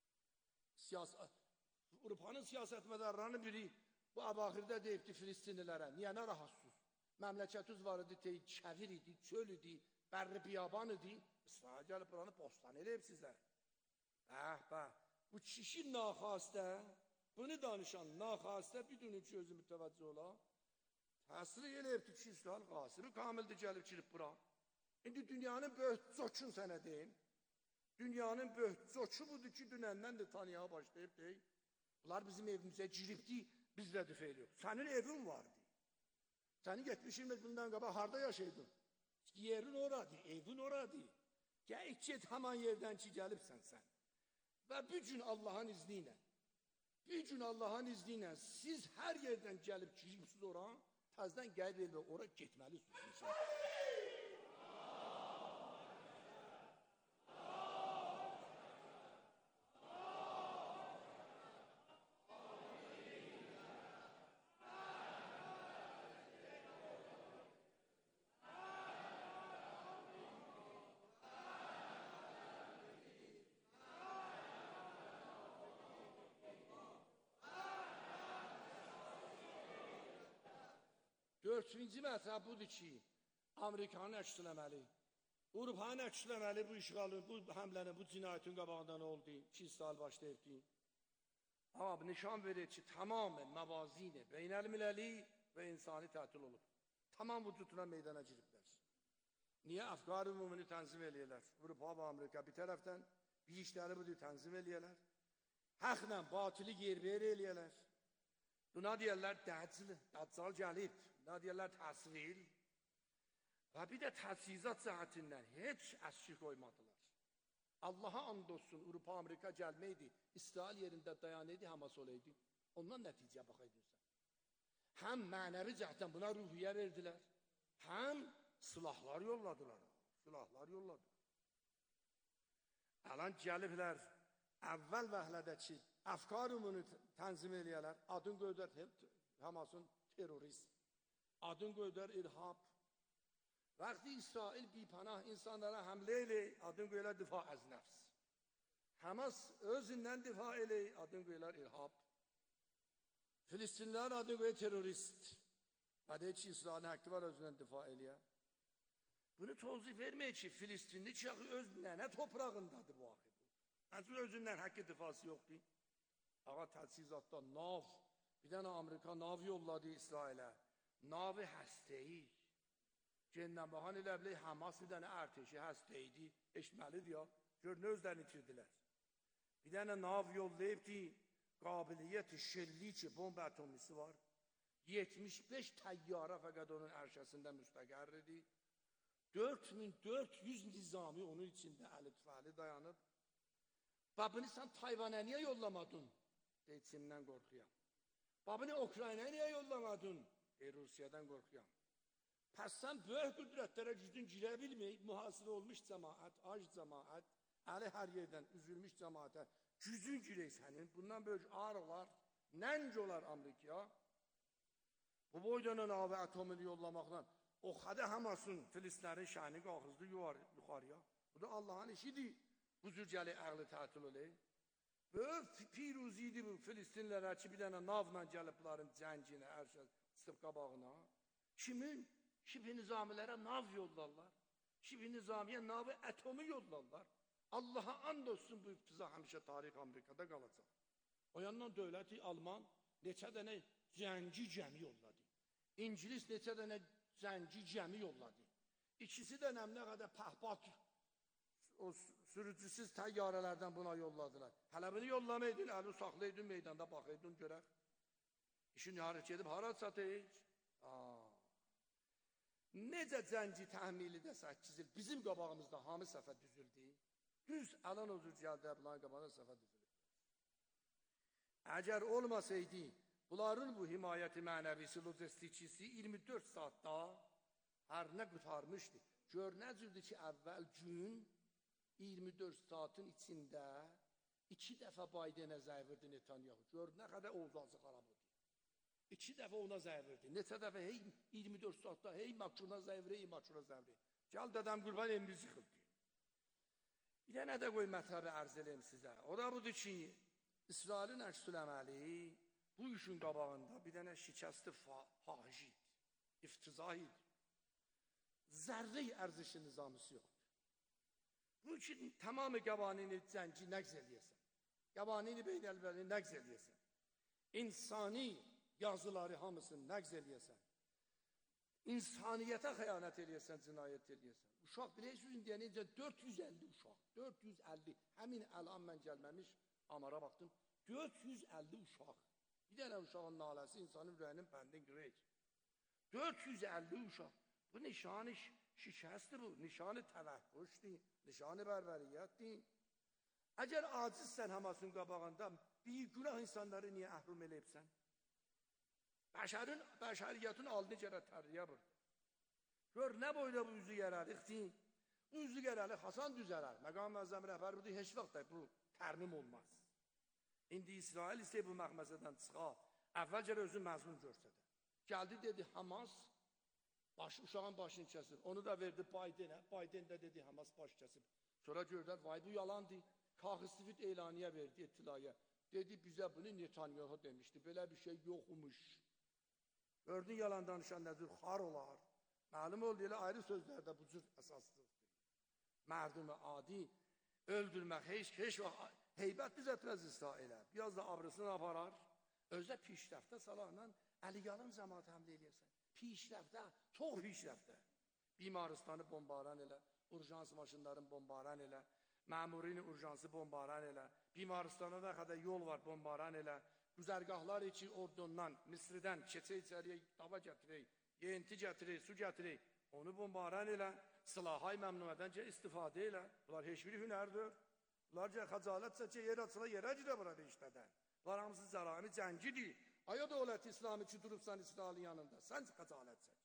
Avropanın siyasətmədarlarının biri bu əbaxirdə deyibdi Filistinlilərə, niyə nə rahatsız? Məmləkətiniz var idi, tey, çəvir idi, çöl idi, bərri biyaban idi. İsrail gəlib buranı bostan eləyib sizlər. Bəh, bəh, bu kişi naxastə, bunu danışan naxastə bir dünün ki, özü mütəvəccə ola, təsir eləyibdi ki, İsrail qasiri kamildir gəlib girib bura. İndi dünyanın böyük coçun sənə deyim. Dünyanın böyük coçu budur ki, dünəndən də tanıyağa başlayıb deyil. Bunlar bizim evimizə giribdi, biz də düfeyliyor. Sənin evin vardı. Sənin yetmiş il bundan qaba harda yaşaydın? Yerin oradı, evin oradı. Gəl get haman yerdən ki, gəlibsən sən. Və bir gün Allah'ın izni ilə, bir gün Allah'ın izni ilə siz hər yerdən gəlib giribsiz ora, təzdən gəlib elə ora getməlisiniz. Dördüncü mətləb budur ki, Amerikanı əks eləməli, Avropanı əks eləməli bu işğalın, bu həmlənin, bu cinayətin qabağında nə oldu? iki saat başlayıbdı. Amma nişan verir ki, tamamən məvazini, beynəlmiləli və insani tətil olub. Tamam vücuduna meydana giriblər. Niyə? Əfqar ümumunu tənzim eləyirlər. Avropa və Amerika bir tərəfdən bir işləri budur tənzim eləyirlər. Həqlə batili yerber eləyirlər. Buna deyirlər dəcil, dəccal gəlib. Buna deyirlər təsvil. Və bir də təchizat cəhətindən heç əşki qoymadılar. Allaha and olsun, Avropa, Amerika gəlməydi, İsrail yerində dayanaydı, Hamas olaydı. Ondan nəticəyə baxaydın sən. Həm mənəvi cəhətdən buna ruhiyyə verdilər, həm silahlar yolladılar. Silahlar yolladılar. Əlan gəliblər, əvvəl vəhlədəki əfkar ümunu tənzim eləyərlər, adın qoydular Hamasın terörist, adın qoydular irhab. Vaxtı İsrail bipanah insanlara həmlə elə, adın qoyular difa əz nəfs. Hamas özündən difa elə, adın qoyular irhab. Filistinlər adın qoyular terörist. Və deyək ki, İsrailin haqqı var özündən difa eləyə. Bunu tozif vermək ki, Filistinli çağı öz nənə toprağındadır bu axı. Həzir özündən haqqı difası yoxdur. Ağa təchizatda nav, bir dənə Amerika nav yolladı İsrailə. Navi həstəyi. Cennet bakan ilə bilə Hamas bir dənə ərteşi həstəydi, eşməlidir ya, gör nə özlərini itirdilər. Bir dənə nav yollayıb ki, qabiliyyət-i şelli ki, bomba atomisi var. yetmiş beş təyyarə fəqət onun ərşəsində müstəqərridir. dörd min dörd yüz nizami onun içində əli tüfəli dayanıb. Babını sən Tayvan'a niyə yollamadın? Deyir, Çindən qorxuyam. Babını Ukrayna'ya niyə yollamadın? Deyir, Rusiyadan qorxuyam. Pəs sən böyük qüdrətlərə gücün girə bilməyib, mühasirə olmuş cəmaət, ac cəmaət, əli hər yerdən üzülmüş cəmaətə gücün girək sənin, bundan böyük ağır olar, nənc olar Amerikaya. Bu boydanın avı atomunu yollamaqla, o xədə Hamasın, Filistinlərin şəhini qalxızdı yuxarıya. Bu da Allah'ın işidir, bu cür gəli əqli tətil olayı. Böyük piruziydi bu Filistinlərə ki, bir dənə navla gəlib bunların cənginə, hər şey sıf qabağına. Kimin? Şibi nizamilərə nav yollarlar. Şibi nizamiyə navı atomu yollarlar. Allah'a and olsun bu iftiza həmişə tarix Amerikada qalacaq. O yandan dövləti Alman neçə dənə zənci cəmi yolladı. İngilis neçə dənə zənci cəmi yolladı. İkisi də nə qədər pəhbat o sürücüsüz təyyarələrdən buna yolladılar. Hələ bunu yollamaydın, əli saxlaydın, meydanda baxaydın, görək. İşin yarıq gedib, hara çatıyıq? Necə cənci təhmili də səkkiz il bizim qabağımızda hamı səfə düzüldü. Düz əlan özür gəldi, bunların qabağında səfə düzüldü. Əgər olmasaydı, bunların bu himayəti mənəvisi, lojistikçisi iyirmi dörd saatda hər nə qutarmışdı. Gör nə cürdür ki, əvvəl gün iyirmi dörd saatın içində iki dəfə Baydenə zəy verdi Netanyahu. Gör nə qədər ovdazı xarab oldu. İki dəfə ona zəy verdi. Neçə dəfə hey iyirmi dörd saatda hey Makşuna zəy verdi, hey Makşuna zəy verdi. Gəl dədəm qurban emrizi xıldı. Bir dənə də qoy mətləbi ərz eləyim sizə. O da budur ki, İsrailin əksüləməli bu işin qabağında bir dənə şikəsti fahişid, iftizahid, zərri ərzişi nizamisi yoxdur. Bu üçün tamamı qabanini cəngi nəqz eləyəsən, qabanini beynəlbəli nəqz eləyəsən, insani yazıları hamısını nəqz eləyəsən, insaniyyətə xəyanət eləyəsən, cinayət eləyəsən. Uşaq bilirsiniz, indiyə necə dörd yüz əlli uşaq, dörd yüz əlli, həmin əlan mən gəlməmiş, amara baxdım, dörd yüz əlli uşaq. Bir dənə uşağın naləsi insanın ürəyinin bəndin qırıq. dörd yüz əlli uşaq. Bu nişanı şikəstdir bu, nişanı təvəhhüşdür, nişanı bərbəriyyətdir. Əgər acizsən Hamasın qabağında, bir günah insanları niyə əhrum eləyibsən? Bəşərin, bəşəriyyətin alını gərə tərriyə vurdu. Gör, nə boyda bu üzü gərəlikdir? Bu üzü gərəlik Hasan düzərər. Məqam məzzəm rəhbər budur, heç vaxt da bu tərmim olmaz. İndi İsrail isə bu məqməzədən çıxa, əvvəlcə özü məzmun görsədə. Gəldi, dedi, Hamas baş, uşağın başını kəsib. Onu da verdi Baydenə. Bayden də dedi, Hamas baş kəsib. Sonra gördülər, vay bu yalandır. Kaxistifit elaniyə verdi, ettilaya. Dedi, bizə bunu Netanyahu demişdi. Belə bir şey yoxmuş. Gördün yalan danışan nədir? Xar olar. Məlum oldu, elə ayrı sözlərdə bu cür əsaslıqdır. Mərdumi adi öldürmək heç, heç vaxt heybət düzətməz İsrailə. Biraz da abrısını aparar. Özdə pişrəftə salahla Əliyanın cəmaat həmlə eləyirsən. Pişrəftə, çox pişrəftə. Bimarıstanı bombaran elə, urjans maşınların bombaran elə, məmurin urjansı bombaran elə, bimaristana da qədər yol var bombaran elə, güzərgahlar içi ordundan, Misridən keçə içəriyə dava gətirək, yeyinti gətirək, su gətirək, onu bombaran elə, silahay məmnuədəncə istifadə elə. Bunlar heç biri hünərdir. Bunlarca xəcalətsə ki, yer açıla yerə girə burada işlədən. Bunlar hamısı cərami cəngidir. Aya dövlət İslami ki, durubsan İsrailin yanında, sən xəcalətsən.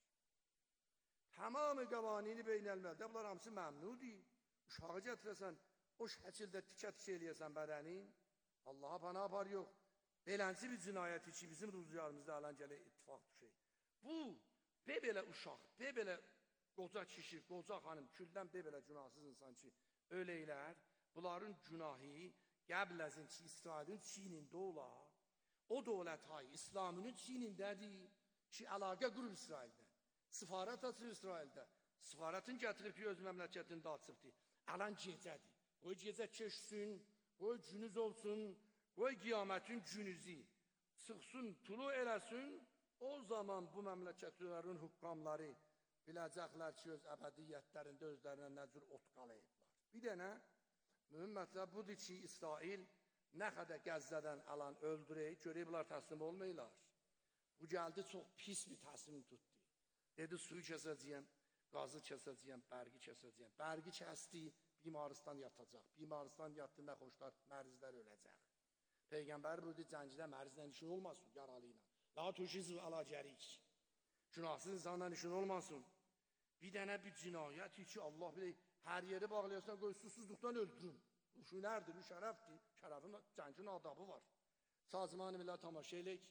Tamamı qavanini beynəlməldə, bunlar hamısı məmnudir. Uşağı gətirəsən, o şəkildə tikə-tikə eləyəsən bədənin, Allaha pana apar yox. Belənsi bir cinayət ki, bizim rüzgarımızda alən gələ ittifaq düşək. Bu, be belə uşaq, be belə qoca kişi, qoca xanım, küldən be belə günahsız insan ki, öyləylər, bunların günahı qəbləzin ki, İsrailin çiynində ola, o dövlət hay, İslamının çiynindədir ki, əlaqə qurub İsraildə, sifarət açır İsraildə, sifarətin gətirib ki, öz məmləkətində açıbdır, ələn gecədir, qoy gecə keçsin, qoy günüz olsun, qoy qiyamətin günüzü çıxsın, tulu eləsin, o zaman bu məmləkətlərin hüqqamları biləcəklər ki, öz əbədiyyətlərində özlərinə nə cür ot qalayıblar. Bir dənə mühüm mətləb budur ki, İsrail nə qədər Qəzzədən alan öldürək, görək bunlar təslim olmayırlar. Bu gəldi, çox pis bir təslim tutdu. Dedi, suyu kəsəcəyəm, qazı kəsəcəyəm, bərgi kəsəcəyəm. Bərgi kəsdi, bimaristan yatacaq. Bimaristan yatdı, nə xoşlar, mərzlər öləcək. Peyğəmbər buyurdu, cəngdə mərzlə işin olmasın, yaralı ilə. La tuşizv ala gərik. Günahsız insandan işin olmasın. Bir dənə bir cinayət ki, Allah bilir, hər yeri bağlayarsan, qoy susuzluqdan öldürün. Bu şünərdir, bu şərəfdir. Şərəfin, cəngin adabı var. Sazman-ı Millə tamaşa elək,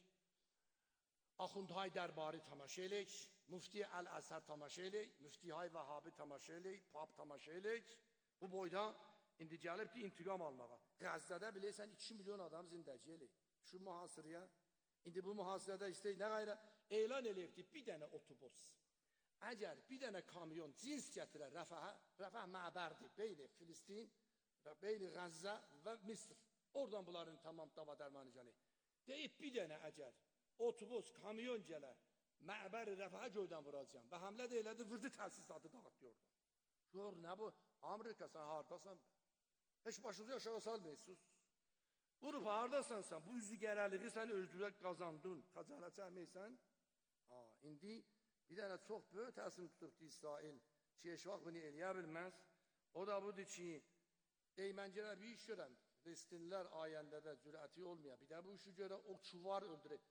Axundhay dərbari tamaşa elək, Müfti Əl-Əsər tamaşa elək, Müftihay Vəhabi tamaşa elək, Pap tamaşa elək. Bu boyda indi gəlib ki, intiqam almağa. Qəzzədə bilirsən, iki milyon adam zindəci elək. Şu mühasirəyə, indi bu mühasirədə istəyik, nə qayrə, elan eləyibdir, bir dənə otobus. Əgər bir dənə kamyon cins gətirər Rəfəhə, Rəfəh məbərdir, beyni Filistin, beyni Qəzzə və Misr. Oradan bunların tamam dava dərmanı gəlir. Deyib bir dənə əgər otobus, kamyon gələr, məbəri Rəfəhə göydən vuracaq və həmlə də elədi, vurdu təsisatı dağıtdı oradan. Gör, nə bu? Amerika, sən haradasan? Heç başınızı aşağı salmayısınız. Vurub haradasan sən? Bu üzü gərəliği sən özlüyə qazandın. Xəcalət çəkməysən? İndi bir dənə çox böyük təsim tutubdu İsrail ki, heç vaxt bunu eləyə bilməz. O da budur ki, Eyməncələr bir iş görən, Filistinlər ayəndə də cürəti olmaya, bir də bu işi görə o çuvar öldürək.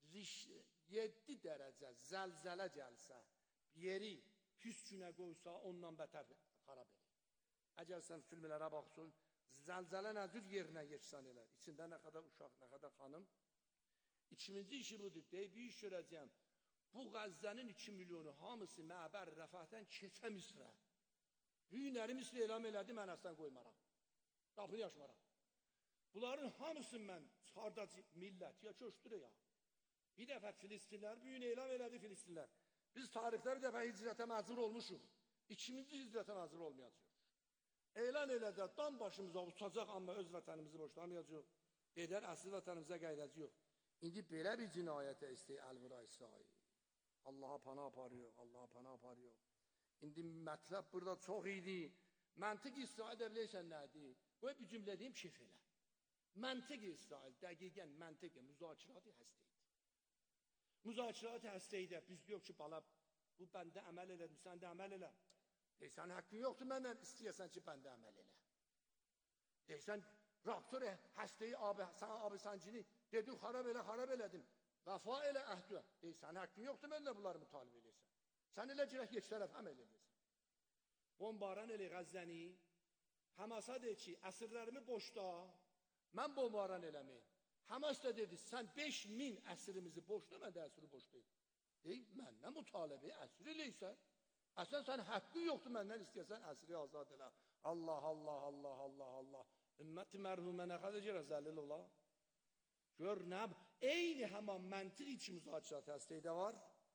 yeddi dərəcə zəlzələ gəlsə, yeri pis günə qoysa, ondan bətər xarab edir. Əgər sən filmlərə baxsın, zəlzələ nədir yerinə geçsən elə, içində nə qədər uşaq, nə qədər xanım. İkinci işi budur, deyib bir iş görəcəyəm, bu Qəzzənin iki milyonu hamısı məbər Rəfəhdən keçə Misrə. Büyünləri Misrə elam elədi, mən əslən qoymaram. Qapını yaşmaram. Bunların hamısını mən çardacı millət ya köşdürə ya. Bir dəfə Filistinlər, büyün elam elədi Filistinlər. Biz tarixdə bir dəfə hicrətə məcbur olmuşuq. İkinci hicrətə məcbur olmayacaq. Elan elədə, dan başımıza uçacaq, amma öz vətənimizi boşlamayacaq. Edər, əsli vətənimizə qaydacaq. İndi belə bir cinayətə istəyir Əl-Vura İsrail. Allaha pana aparıyor, Allaha pana aparıyor. İndi mətləb burada çox idi. Məntiq İsrail də bilirsən nədir? Qoy bir cümlə deyim, kef elə. Məntiq İsrail, dəqiqən məntiq, müzakirati həstəydi. Müzakirati həstəydə biz yox ki, bala, bu bəndə əməl elədim, sən də əməl elə. Deysən, haqqın yoxdur, məndən istəyəsən ki, bəndə əməl elə. Deysən, reaktör həstəyi, sən abi səncini, dedin, xarab elə, xarab elədim. Vəfa elə əhdüə. Deysən, haqqın yoxdur, mənlə bunları mütalib eləyəsən. Sən elə girək geç tərəf əməl eləyəsən. Bombaran elə Qəzzəni, Həmasa deyir ki, əsirlərimi boşda, mən bombaran eləməyim. Həmas da dedi, sən beş min əsirimizi boşda, mən də əsiri boşdayım. Deyil, məndən mütalibi əsir eləysən. Əslən, sən haqqın yoxdur, məndən istəyəsən əsiri azad elə. Allah, Allah, Allah, Allah, Allah. Ümmət-i mərhumə nə qədər görə zəlil ola? Gör, nə? Eyni həman məntiq iki müzakirət həstəydə var.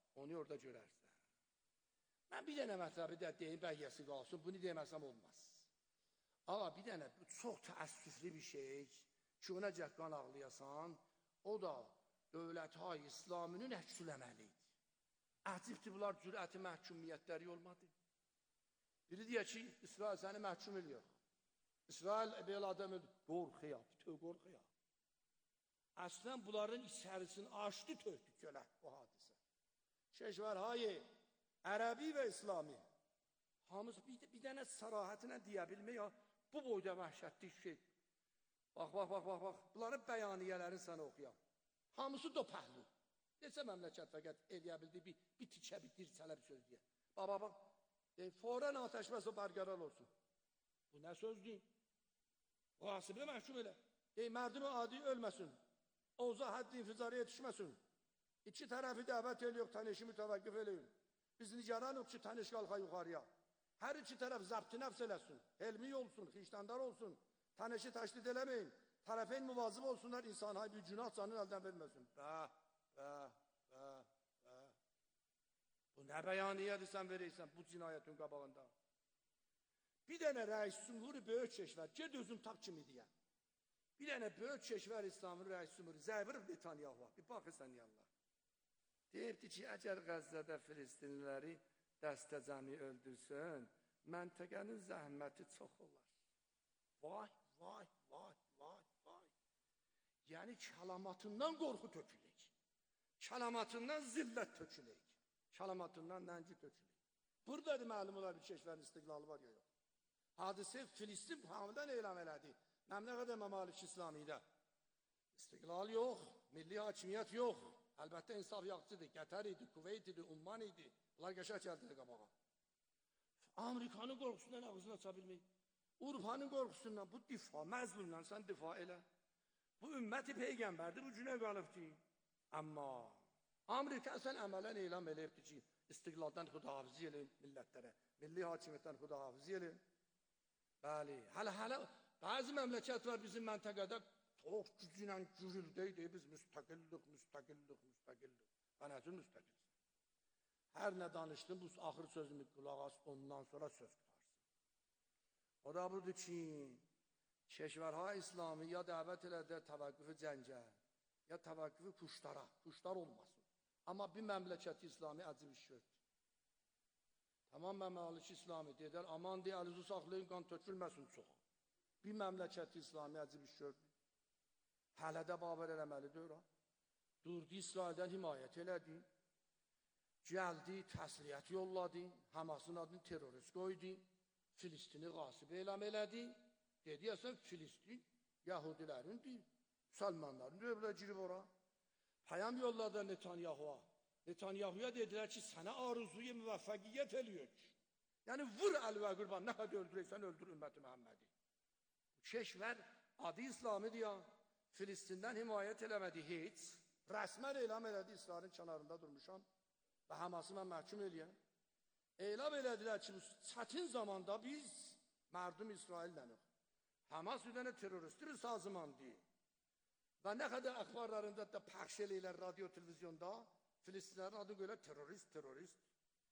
Onu orada görərsən. Mən bir dənə mətləbi də deyim, bəyyəsi qalsın, bunu deməsəm olmaz. Ama bir dənə çox təəssüflü bir şey ki, ona cəhqan ağlayasan, o da dövlət-i İslaminin əksüləməlidir. Əcibdir, bunlar cürəti məhkumiyyətləri olmadı. Biri deyək ki, İsrail səni məhkum ediyor. İsrail belə adam öldür. Qorxuya, bütöv qorxuya. Əslən bunların içərisini açdı töhdü gölə bu hadisə. Keşvərhay Ərəbi və İslami. Hamısı bir, bir dənə sərahətinə deyə bilmək ya, bu boyda vəhşətli şey. Bax, bax, bax, bax, bax. Bunların bəyaniyələrini sənə oxuyam. Hamısı da pəhlu. Neçə məmləkət fəqət eləyə bildi, bir, bir tikə, bir dirçələ bir söz deyə. Bax, bax, bax. E, Forən ateşməz o bərqərar olsun. Bu nə sözdür? Qasibə məhkum elə. E, mərdimi adi ölməsin. Oza həddi infizarı yetişməsin. İki tərəfi dəvət ediyor, tanışı mütəvəqqif eləyin. Biz nigaranıq ki, tanış qalxa yuxarıya. Hər iki tərəf zəbti nəfs eləsin. Helmi olsun, xiştandar olsun. Tanışı təşdid eləməyin. Tərəfeyn müvazib olsunlar, insan hay bir günah canını əldən verməsin. Bəh, bəh, bəh, bəh. Bu nə bəyaniyədir sən verəysən bu cinayətin qabağında? Bir dənə rəis cümhuri böyük keşvər, ged özün tap kimi deyə. Bir dənə böyük keşvər İslamın rəis cümhuri, Zəvir Netanyahu var, bir baxırsan yanlar. Deyibdi ki, əgər Qəzzədə Filistinliləri dəstəcəmi öldürsün, məntəqənin zəhməti çox olar. Vay, vay, vay, vay, vay. Yəni kəlamatından qorxu tökülək. Kəlamatından zillət tökülək. Kəlamatından nənci tökülək. Buradadır məlum olar bir keşvərin istiqlalı var ya yox. Hadisə Filistin hamıdan elan elədi. Məmləkət Məmalik İslamidə. İstiqlal yox, milli hakimiyyət yox. Əlbəttə insaf yaxçıdır. Qətər idi, Kuveyt idi, Umman idi. Bunlar qəşək gəldilər qabağa. Amerikanın qorxusundan ağzını aça bilmək. Urfanın qorxusundan, bu difa, məzlundan sən difa elə. Bu ümməti peyğəmbərdir, bu günə qalıbdır. Amma Amerika sən əmələn elam eləyibdir ki, istiqlaldan xudahafizi eləyin millətlərə, milli hakimiyyətdən xudahafizi eləyin. Bəli, hələ-hələ bəzi məmləkət var bizim məntəqədə çox gücünlə gürüldəydi, biz müstəqillik, müstəqillik, müstəqillik. Və nəzir müstəqilsin? Hər nə danışdın, bu axır sözümü qulaq as, ondan sonra söz tutarsın. O da budur ki, keşvərha İslami ya dəvət elədə təvəqqüfü cəngə, ya təvəqqüfü kuşlara, kuşlar olmasın. Amma bir məmləkəti İslami əcib iş gördü. Tamam məmalik İslami dedər, aman deyə əlizi saxlayın, qan tökülməsin çox. Bir məmləkəti İslami əcib iş gördü. Hələ də babər eləməlidir o. Durdu İsraildən himayət elədi. Gəldi, təsliyyət yolladı, Hamasın adını terörist qoydu, Filistini qasib elam elədi. Dedi, əsən Filistin Yahudilərindir, Müsəlmanların dövlə girib ora. Pəyam yolladı Netanyahu'a. Netanyahu'ya dedilər ki, sənə arzuyu müvəffəqiyyət eləyək. Yəni, vur əlvə qurban, nə qədər öldürəksən, öldür ümməti Məhəmmədi. Keşvər adı İslamidir ya, Filistindən himayət eləmədi heç. Rəsmən elam elədi, İsrailin kənarında durmuşam. Və Haması mən məhkum eləyəm. Elam elədilər ki, bu çətin zamanda biz mərdum İsraillənıq. Hamas bir dənə teröristdir, sazımandır. Və nə qədər əxbarlarında da pəxş eləyirlər radyo, televizyonda, Filistinlərin adı qoyurlar terörist, terörist.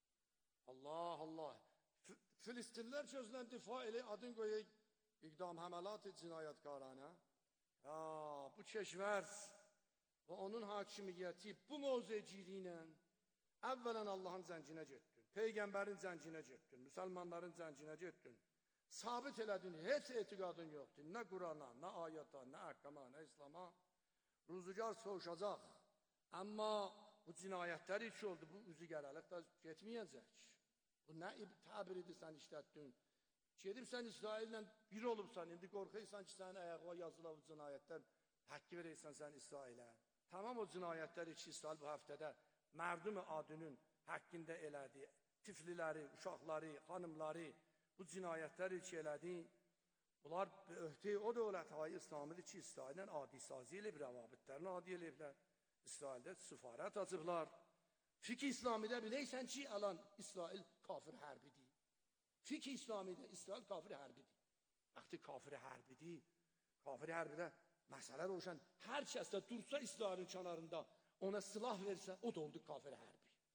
Allah, Allah. Filistinlər sözündən difa elə adın qoyur, iqdam həməlat-ı cinayətkaranə. Ya, bu keşvər və onun hakimiyyəti bu mövzeciliyi ilə əvvələn Allahın zəncinə getdin, Peyğəmbərin zəncinə getdin, müsəlmanların zəncinə getdin. Sabit elədin, heç etiqadın yoxdur. Nə Qurana, nə ayata, nə əhkama, nə İslama. Ruzugar soğuşacaq. Amma bu cinayətlər hiç oldu, bu üzü gələlik da getməyəcək. Bu nə təbiridir sən işlətdin? Gedib sən İsraillə bir olubsan, indi qorxuysan ki, sənin ayaqla yazıla bu cinayətlər, həqqi verəysən sən İsrailə. Tamam o cinayətlər ki, İsrail bu həftədə mərdum adının həqqində elədi. Tifliləri, uşaqları, xanımları, bu cinayətlər ki elədi. Bunlar öhdəyi o dövlət-i İslamidir ki, İsraillə adi sazi eləyib, rəvabitlərini adi eləyiblər. İsraildə süfarət açıblar. Fikir İslamidə biləysən ki, alan İsrail kafir hərbidir. Fikir İslamidə İsrail kafir hərbidir. Vaxtı kafir hərbidir. Kafir hərbidə məsələ roşan. Hər kəs də dursa İsrailin kənarında ona silah versə, o da oldu kafir hərbi.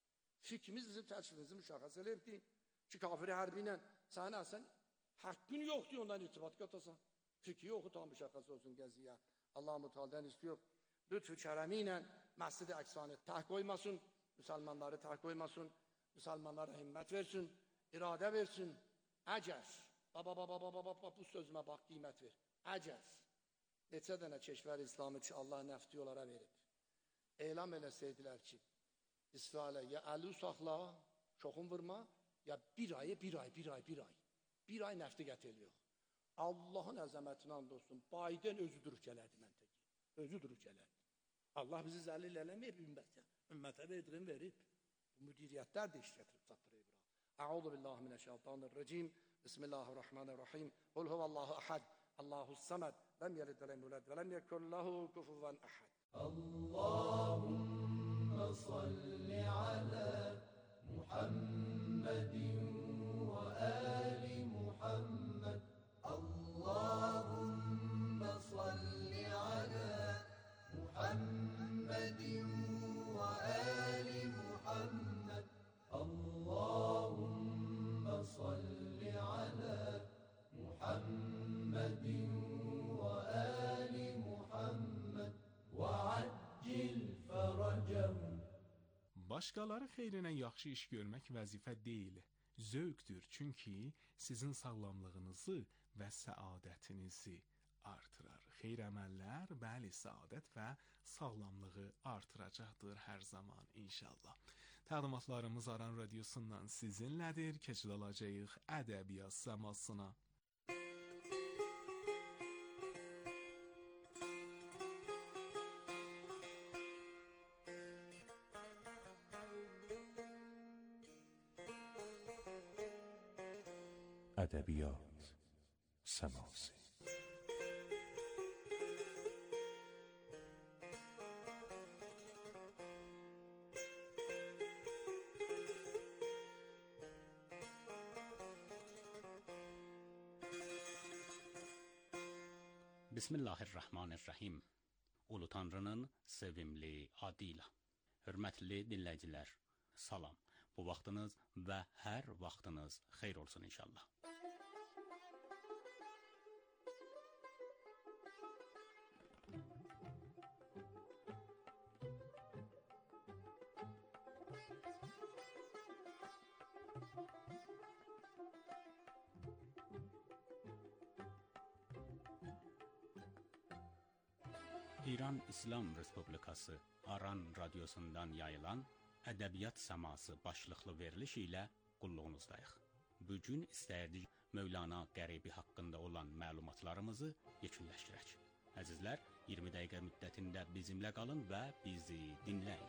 Fikrimiz bizim təşkilimizi müşəxəs eləyibdi ki, kafiri hərbi ilə sənin əsən haqqın yoxdur ondan irtibat qatasan. Fikri yoxu tam müşəxəs olsun gəziyə. Allah-u Teala'dan istiyor. Lütfü kərəmi ilə Məscid-i Əqsanı tək qoymasın, Müslümanları tək qoymasın, Müslümanlara himmət versin, iradə versin. Əgər, baba, baba, baba, baba, bu sözümə bax, qiymət ver. Əgər, neçə dənə keşvər İslamı ki, Allah nəfti onlara verib. Elam eləsəydilər ki, İsrailə ya əli saxla, çoxun vurma, ya bir ay, bir ay, bir ay, bir ay. Bir ay nəfti gətiriliyor. Allahın əzəmətinə and olsun, Biden özü duruq gələrdi məntəki. Özü duruq gələrdi. Allah bizi zəlil eləməyib ümmətə. Ümmətə verdirin verib. Bu müdiriyyətlər də iş gətirib çatdırıb. Əuzu billahi mineşşeytanirracim. Bismillahirrahmanirrahim. Qul huvallahu ahad. Allahus-samad. Lem yelid ve lem yulad ve lem yekun lehu kufuven ahad. Allahumme salli ala Muhammedin ve ali Muhammed. Allahumme salli ala Muhammedin ve ali Muhammed. Allahumme salli ala Muhammedin ve ali Muhammed ve accil feracehum. Başqaları xeyrinə yaxşı iş görmək vəzifə deyil, zövqdür. Çünki sizin sağlamlığınızı və səadətinizi artırar. Xeyr əməllər, bəli, səadət və sağlamlığı artıracaqdır hər zaman inşallah. Təqdimatlarımız Aran Radiosundan sizinlədir. Keçid alacağıq ədəbiyyat səmasına. ادبیات سماسی. Bismillahirrahmanirrahim. Ulu Tanrının sevimli adıyla. Hörmətli dinləyicilər, salam. Bu vaxtınız və hər vaxtınız xeyr olsun inşallah. İran İslam Respublikası Aran Radiosundan yayılan Ədəbiyyat Səması başlıqlı veriliş ilə qulluğunuzdayıq. Bugün istəyirdik Mövlana Qəribi haqqında olan məlumatlarımızı yekunləşdirək. Əzizlər, iyirmi dəqiqə müddətində bizimlə qalın və bizi dinləyin.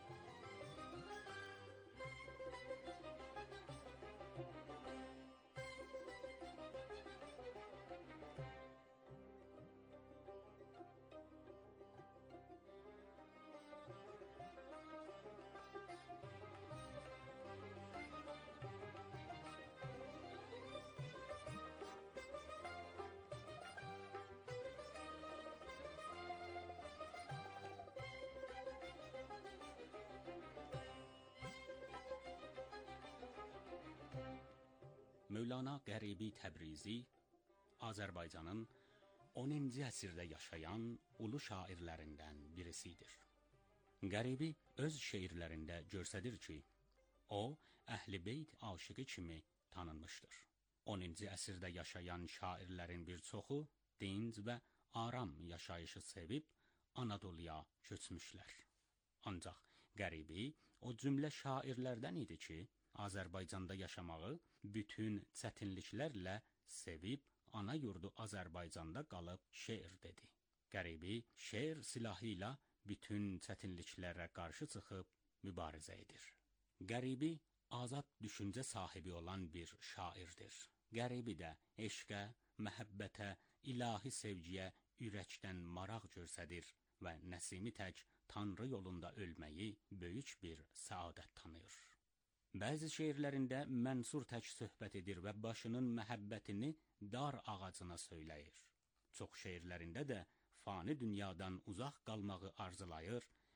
Mövlana Qəribi Təbrizi Azərbaycanın onuncu əsrdə yaşayan ulu şairlərindən birisidir. Qəribi öz şeirlərində göstərir ki, o, Əhl-i Beyt aşıqı kimi tanınmışdır. onuncu əsrdə yaşayan şairlərin bir çoxu dinc və aram yaşayışı sevib Anadoluya köçmüşlər. Ancaq Qəribi o cümlə şairlərdən idi ki, Azərbaycanda yaşamağı bütün çətinliklərlə sevib ana yurdu Azərbaycanda qalıb şeir dedi. Qəribi şeir silahı ilə bütün çətinliklərə qarşı çıxıb mübarizə edir. Qəribi azad düşüncə sahibi olan bir şairdir. Qəribi də eşqə, məhəbbətə, ilahi sevgiyə ürəkdən maraq göstərir və Nəsimi tək Tanrı yolunda ölməyi böyük bir səadət tanıyır. Bəzi şeirlərində Mənsur tək söhbət edir və başının məhəbbətini dar ağacına söyləyir. Çox şeirlərində də fani dünyadan uzaq qalmağı arzulayır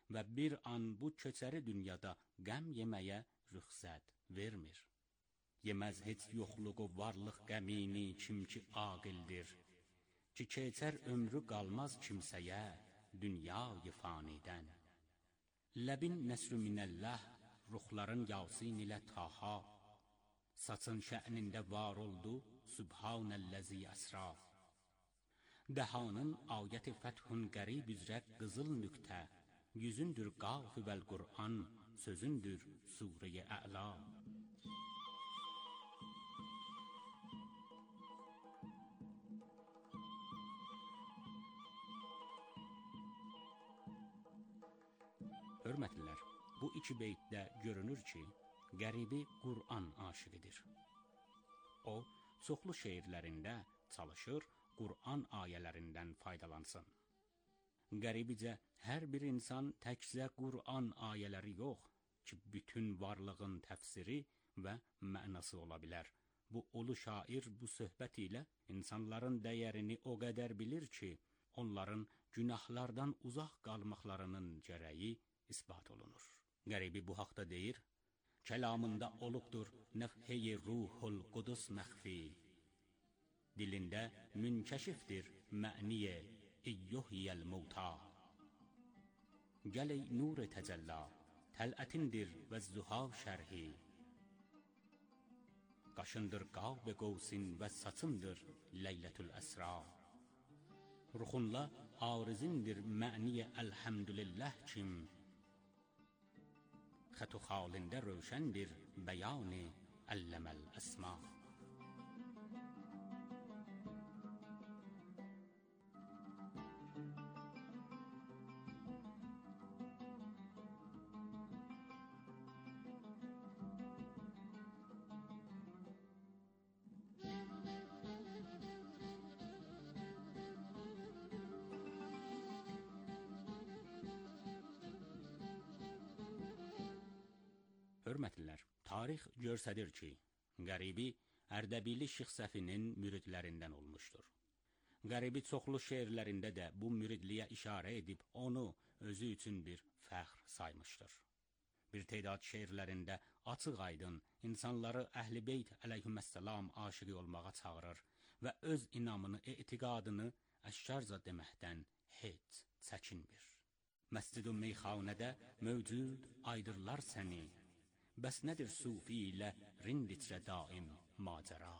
və bir an bu köçəri dünyada qəm yeməyə rüxsət vermir. Yeməz heç yoxluğu varlıq qəmini kim ki aqildir, ki keçər ömrü qalmaz kimsəyə dünyayı fanidən. Ləbin nəsrü minəlləh, ruhların yasin ilə taha, saçın şə'nində var oldu Sübhanəlləzi əsra. Dəhanın ayət-i fəthün qərib üzrə qızıl nüqtə, yüzündür qaf-ı vəl Qur'an, sözündür Sure-i Ə'la. Hörmətlilər, bu iki beytdə görünür ki, qəribi Qur'an aşiqidir. O, çoxlu şeirlərində çalışır, Qur'an ayələrindən faydalansın. Qəribicə, hər bir insan təkcə Qur'an ayələri yox ki, bütün varlığın təfsiri və mənası ola bilər. Bu ulu şair bu söhbət ilə insanların dəyərini o qədər bilir ki, onların günahlardan uzaq qalmaqlarının gərəyi isbat olunur. Qəribi bu haqda deyir, kəlamında olubdur nəfhəyi ruhul qudus məxfi, dilində münkəşifdir mə'niyə iyyuhiyəl mevta. Gəl ey nur-i təcəlla, tələtindir və zuha şərhi, qaşındır qab-ı qovsin və saçındır leylətül əsra. Ruxunla arizindir mə'niyə əlhəmdülilləh kim, xətu xalində rövşəndir bəyan-ı əlləməl əsma. Hörmətlilər, tarix göstərir ki, Qəribi Ərdəbili Şeyx Səfinin müridlərindən olmuşdur. Qəribi çoxlu şeirlərində də bu müridliyə işarə edib onu özü üçün bir fəxr saymışdır. Bir tədad şeirlərində açıq aydın insanları Əhl-i Beyt əleyhissalam aşiqi olmağa çağırır və öz inamını, etiqadını əşkarca deməkdən heç çəkinmir. Məscid-i meyxanədə mövcud aydırlar səni, bəs nədir sufi ilə rinditrə daim macəra?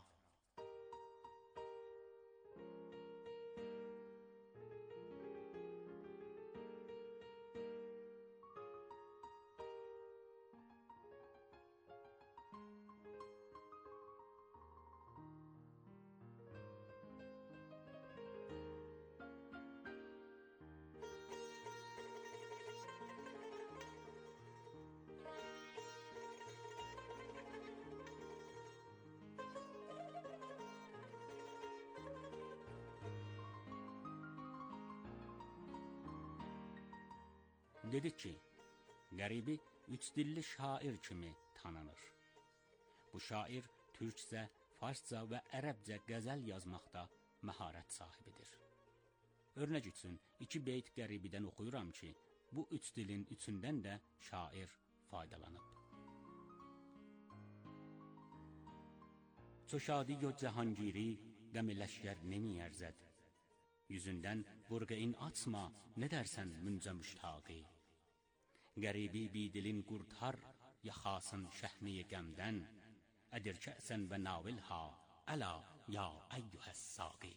Dedik ki, Qəribi üç dilli şair kimi tanınır. Bu şair türkcə, farsca və ərəbcə qəzəl yazmaqda məharət sahibidir. Örnək üçün iki beyt Qəribidən oxuyuram ki, bu üç dilin üçündən də şair faydalanıb. Çoşadi yo cahangiri qəm ləşkər nemi ərzəd, yüzündən burqein açma, nə dərsən müncə müştaqi. Qəribi bidilin qurtar, yaxasın şəhni qəmdən, ədir kəsən və navilha, əla ya əyyuhəs saqi.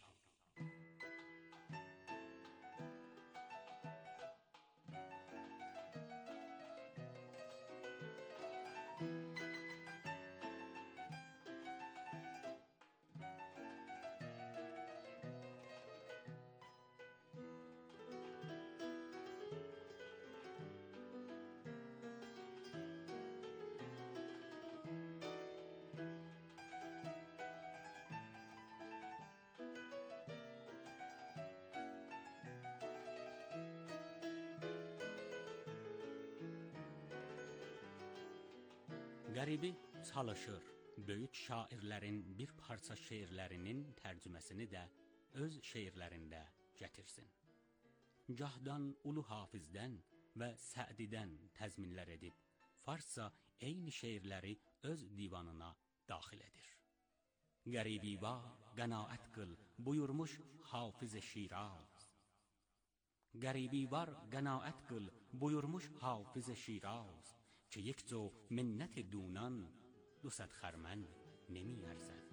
Qəribi çalışır, böyük şairlərin bir parça şeirlərinin tərcüməsini də öz şeirlərində gətirsin. Gahdan ulu hafizdən, və Sədidən təzminlər edib, farsca eyni şeirləri öz divanına daxil edir. Qəribi var, qənaət qıl, buyurmuş Hafiz Şiraz. Qəribi var, qənaət qıl, buyurmuş Hafiz Şiraz, ki یک جو منت دونان دو صد خرمن نمی ارزد.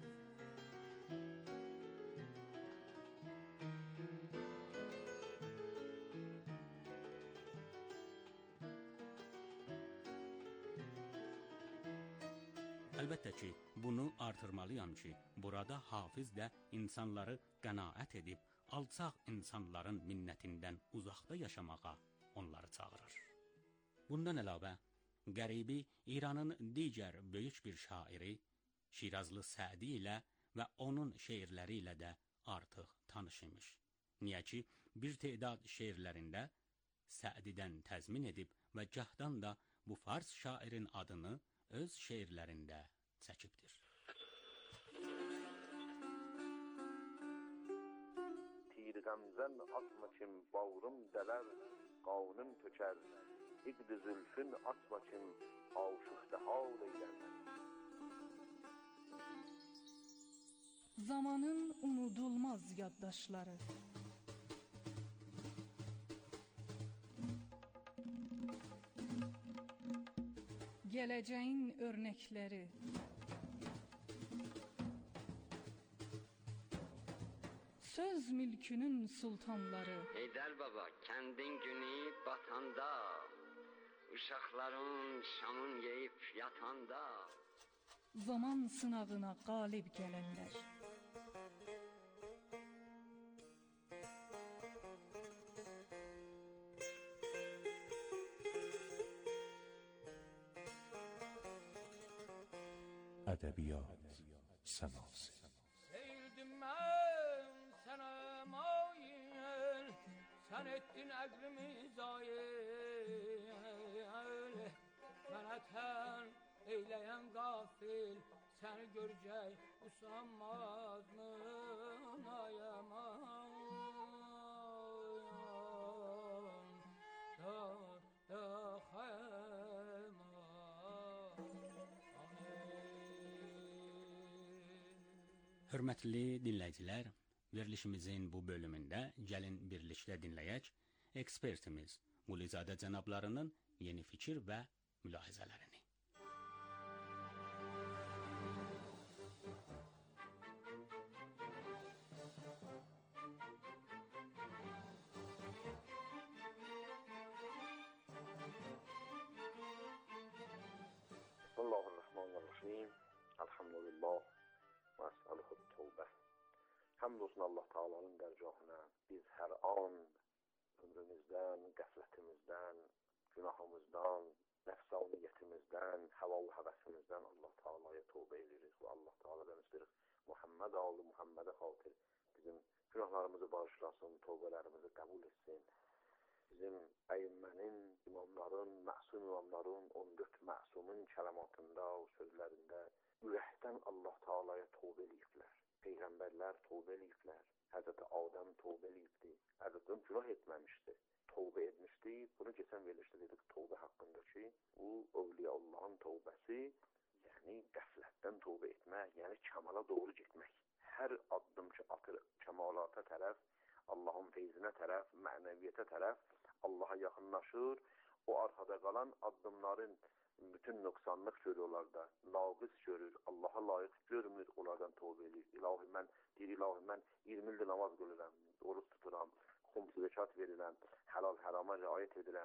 Əlbəttə ki, bunu artırmalıyam ki, burada Hafiz də insanları qənaət edib, alçaq insanların minnətindən uzaqda yaşamağa onları çağırır. Bundan əlavə, Qəribi İranın digər böyük bir şairi, Şirazlı Sədi ilə və onun şeirləri ilə də artıq tanış imiş. Niyə ki, bir tədad şeirlərində Sədidən təzmin edib və gahdan da bu fars şairin adını öz şeirlərində çəkibdir. Tir gamzan atma kim bağrım dələr, qanım tökər, İqd zülfün atma kim aşıqda hal eylər. Zamanın unudulmaz yaddaşları, gələcəyin örnəkləri, söz mülkünün sultanları. Heydər baba, kəndin günü batanda, uşaqların şamın yeyib yatanda, zaman sınavına qalib gələnlər. ادبیات سماسی. Seyirdim mən sənə mayil, sən etdin əqlimi zayil. Mənə tən eyləyən qafil, səni görəcək usanmaz mı nayaman? Da da xəyman. Hörmətli dinləyicilər, verilişimizin bu bölümündə gəlin birlikdə dinləyək ekspertimiz Qulizadə cənablarının yeni fikir və mülahizələrini. Bismillahirrahmanirrahim. Elhamdülillah. Həmd olsun Allah Taala'nın dərgahına, biz hər an ömrümüzdən, qəflətimizdən, günahımızdan, nəfsaniyyətimizdən, həva və həvəsimizdən Allah Taala'ya tövbə edirik və Allah Taala'dan istəyirik Muhammed oğlu Muhammedə xatir bizim günahlarımızı bağışlasın, tövbələrimizi qəbul etsin. Bizim əyimmənin, imamların, məsum imamların, on dörd məsumun kələmatında, o sözlərində ürəkdən Allah Taala'ya tövbə ediblər. Peyğəmbərlər tövbə ediblər. Həzrəti Adəm tövbə edibdi. Həzrəti Adəm günah etməmişdi. Tövbə etmişdi. Bunu keçən verilişdə dedik tövbə haqqında ki, bu Övliyaullahın tövbəsi, yəni qəflətdən tövbə etmək, yəni kəmala doğru getmək. Hər addım ki atır kəmalata tərəf, Allahın feyzinə tərəf, mənəviyyətə tərəf Allaha yaxınlaşır. O arxada qalan addımların bütün nöqsanlıq görür onlarda, naqis görür, Allaha layiq görmür, onlardan tövbə edir. İlahi mən, deyir ilahi mən iyirmi ildir namaz qılıram, oruç tuturam, xums zəkat verirəm, həlal hərama riayət edirəm.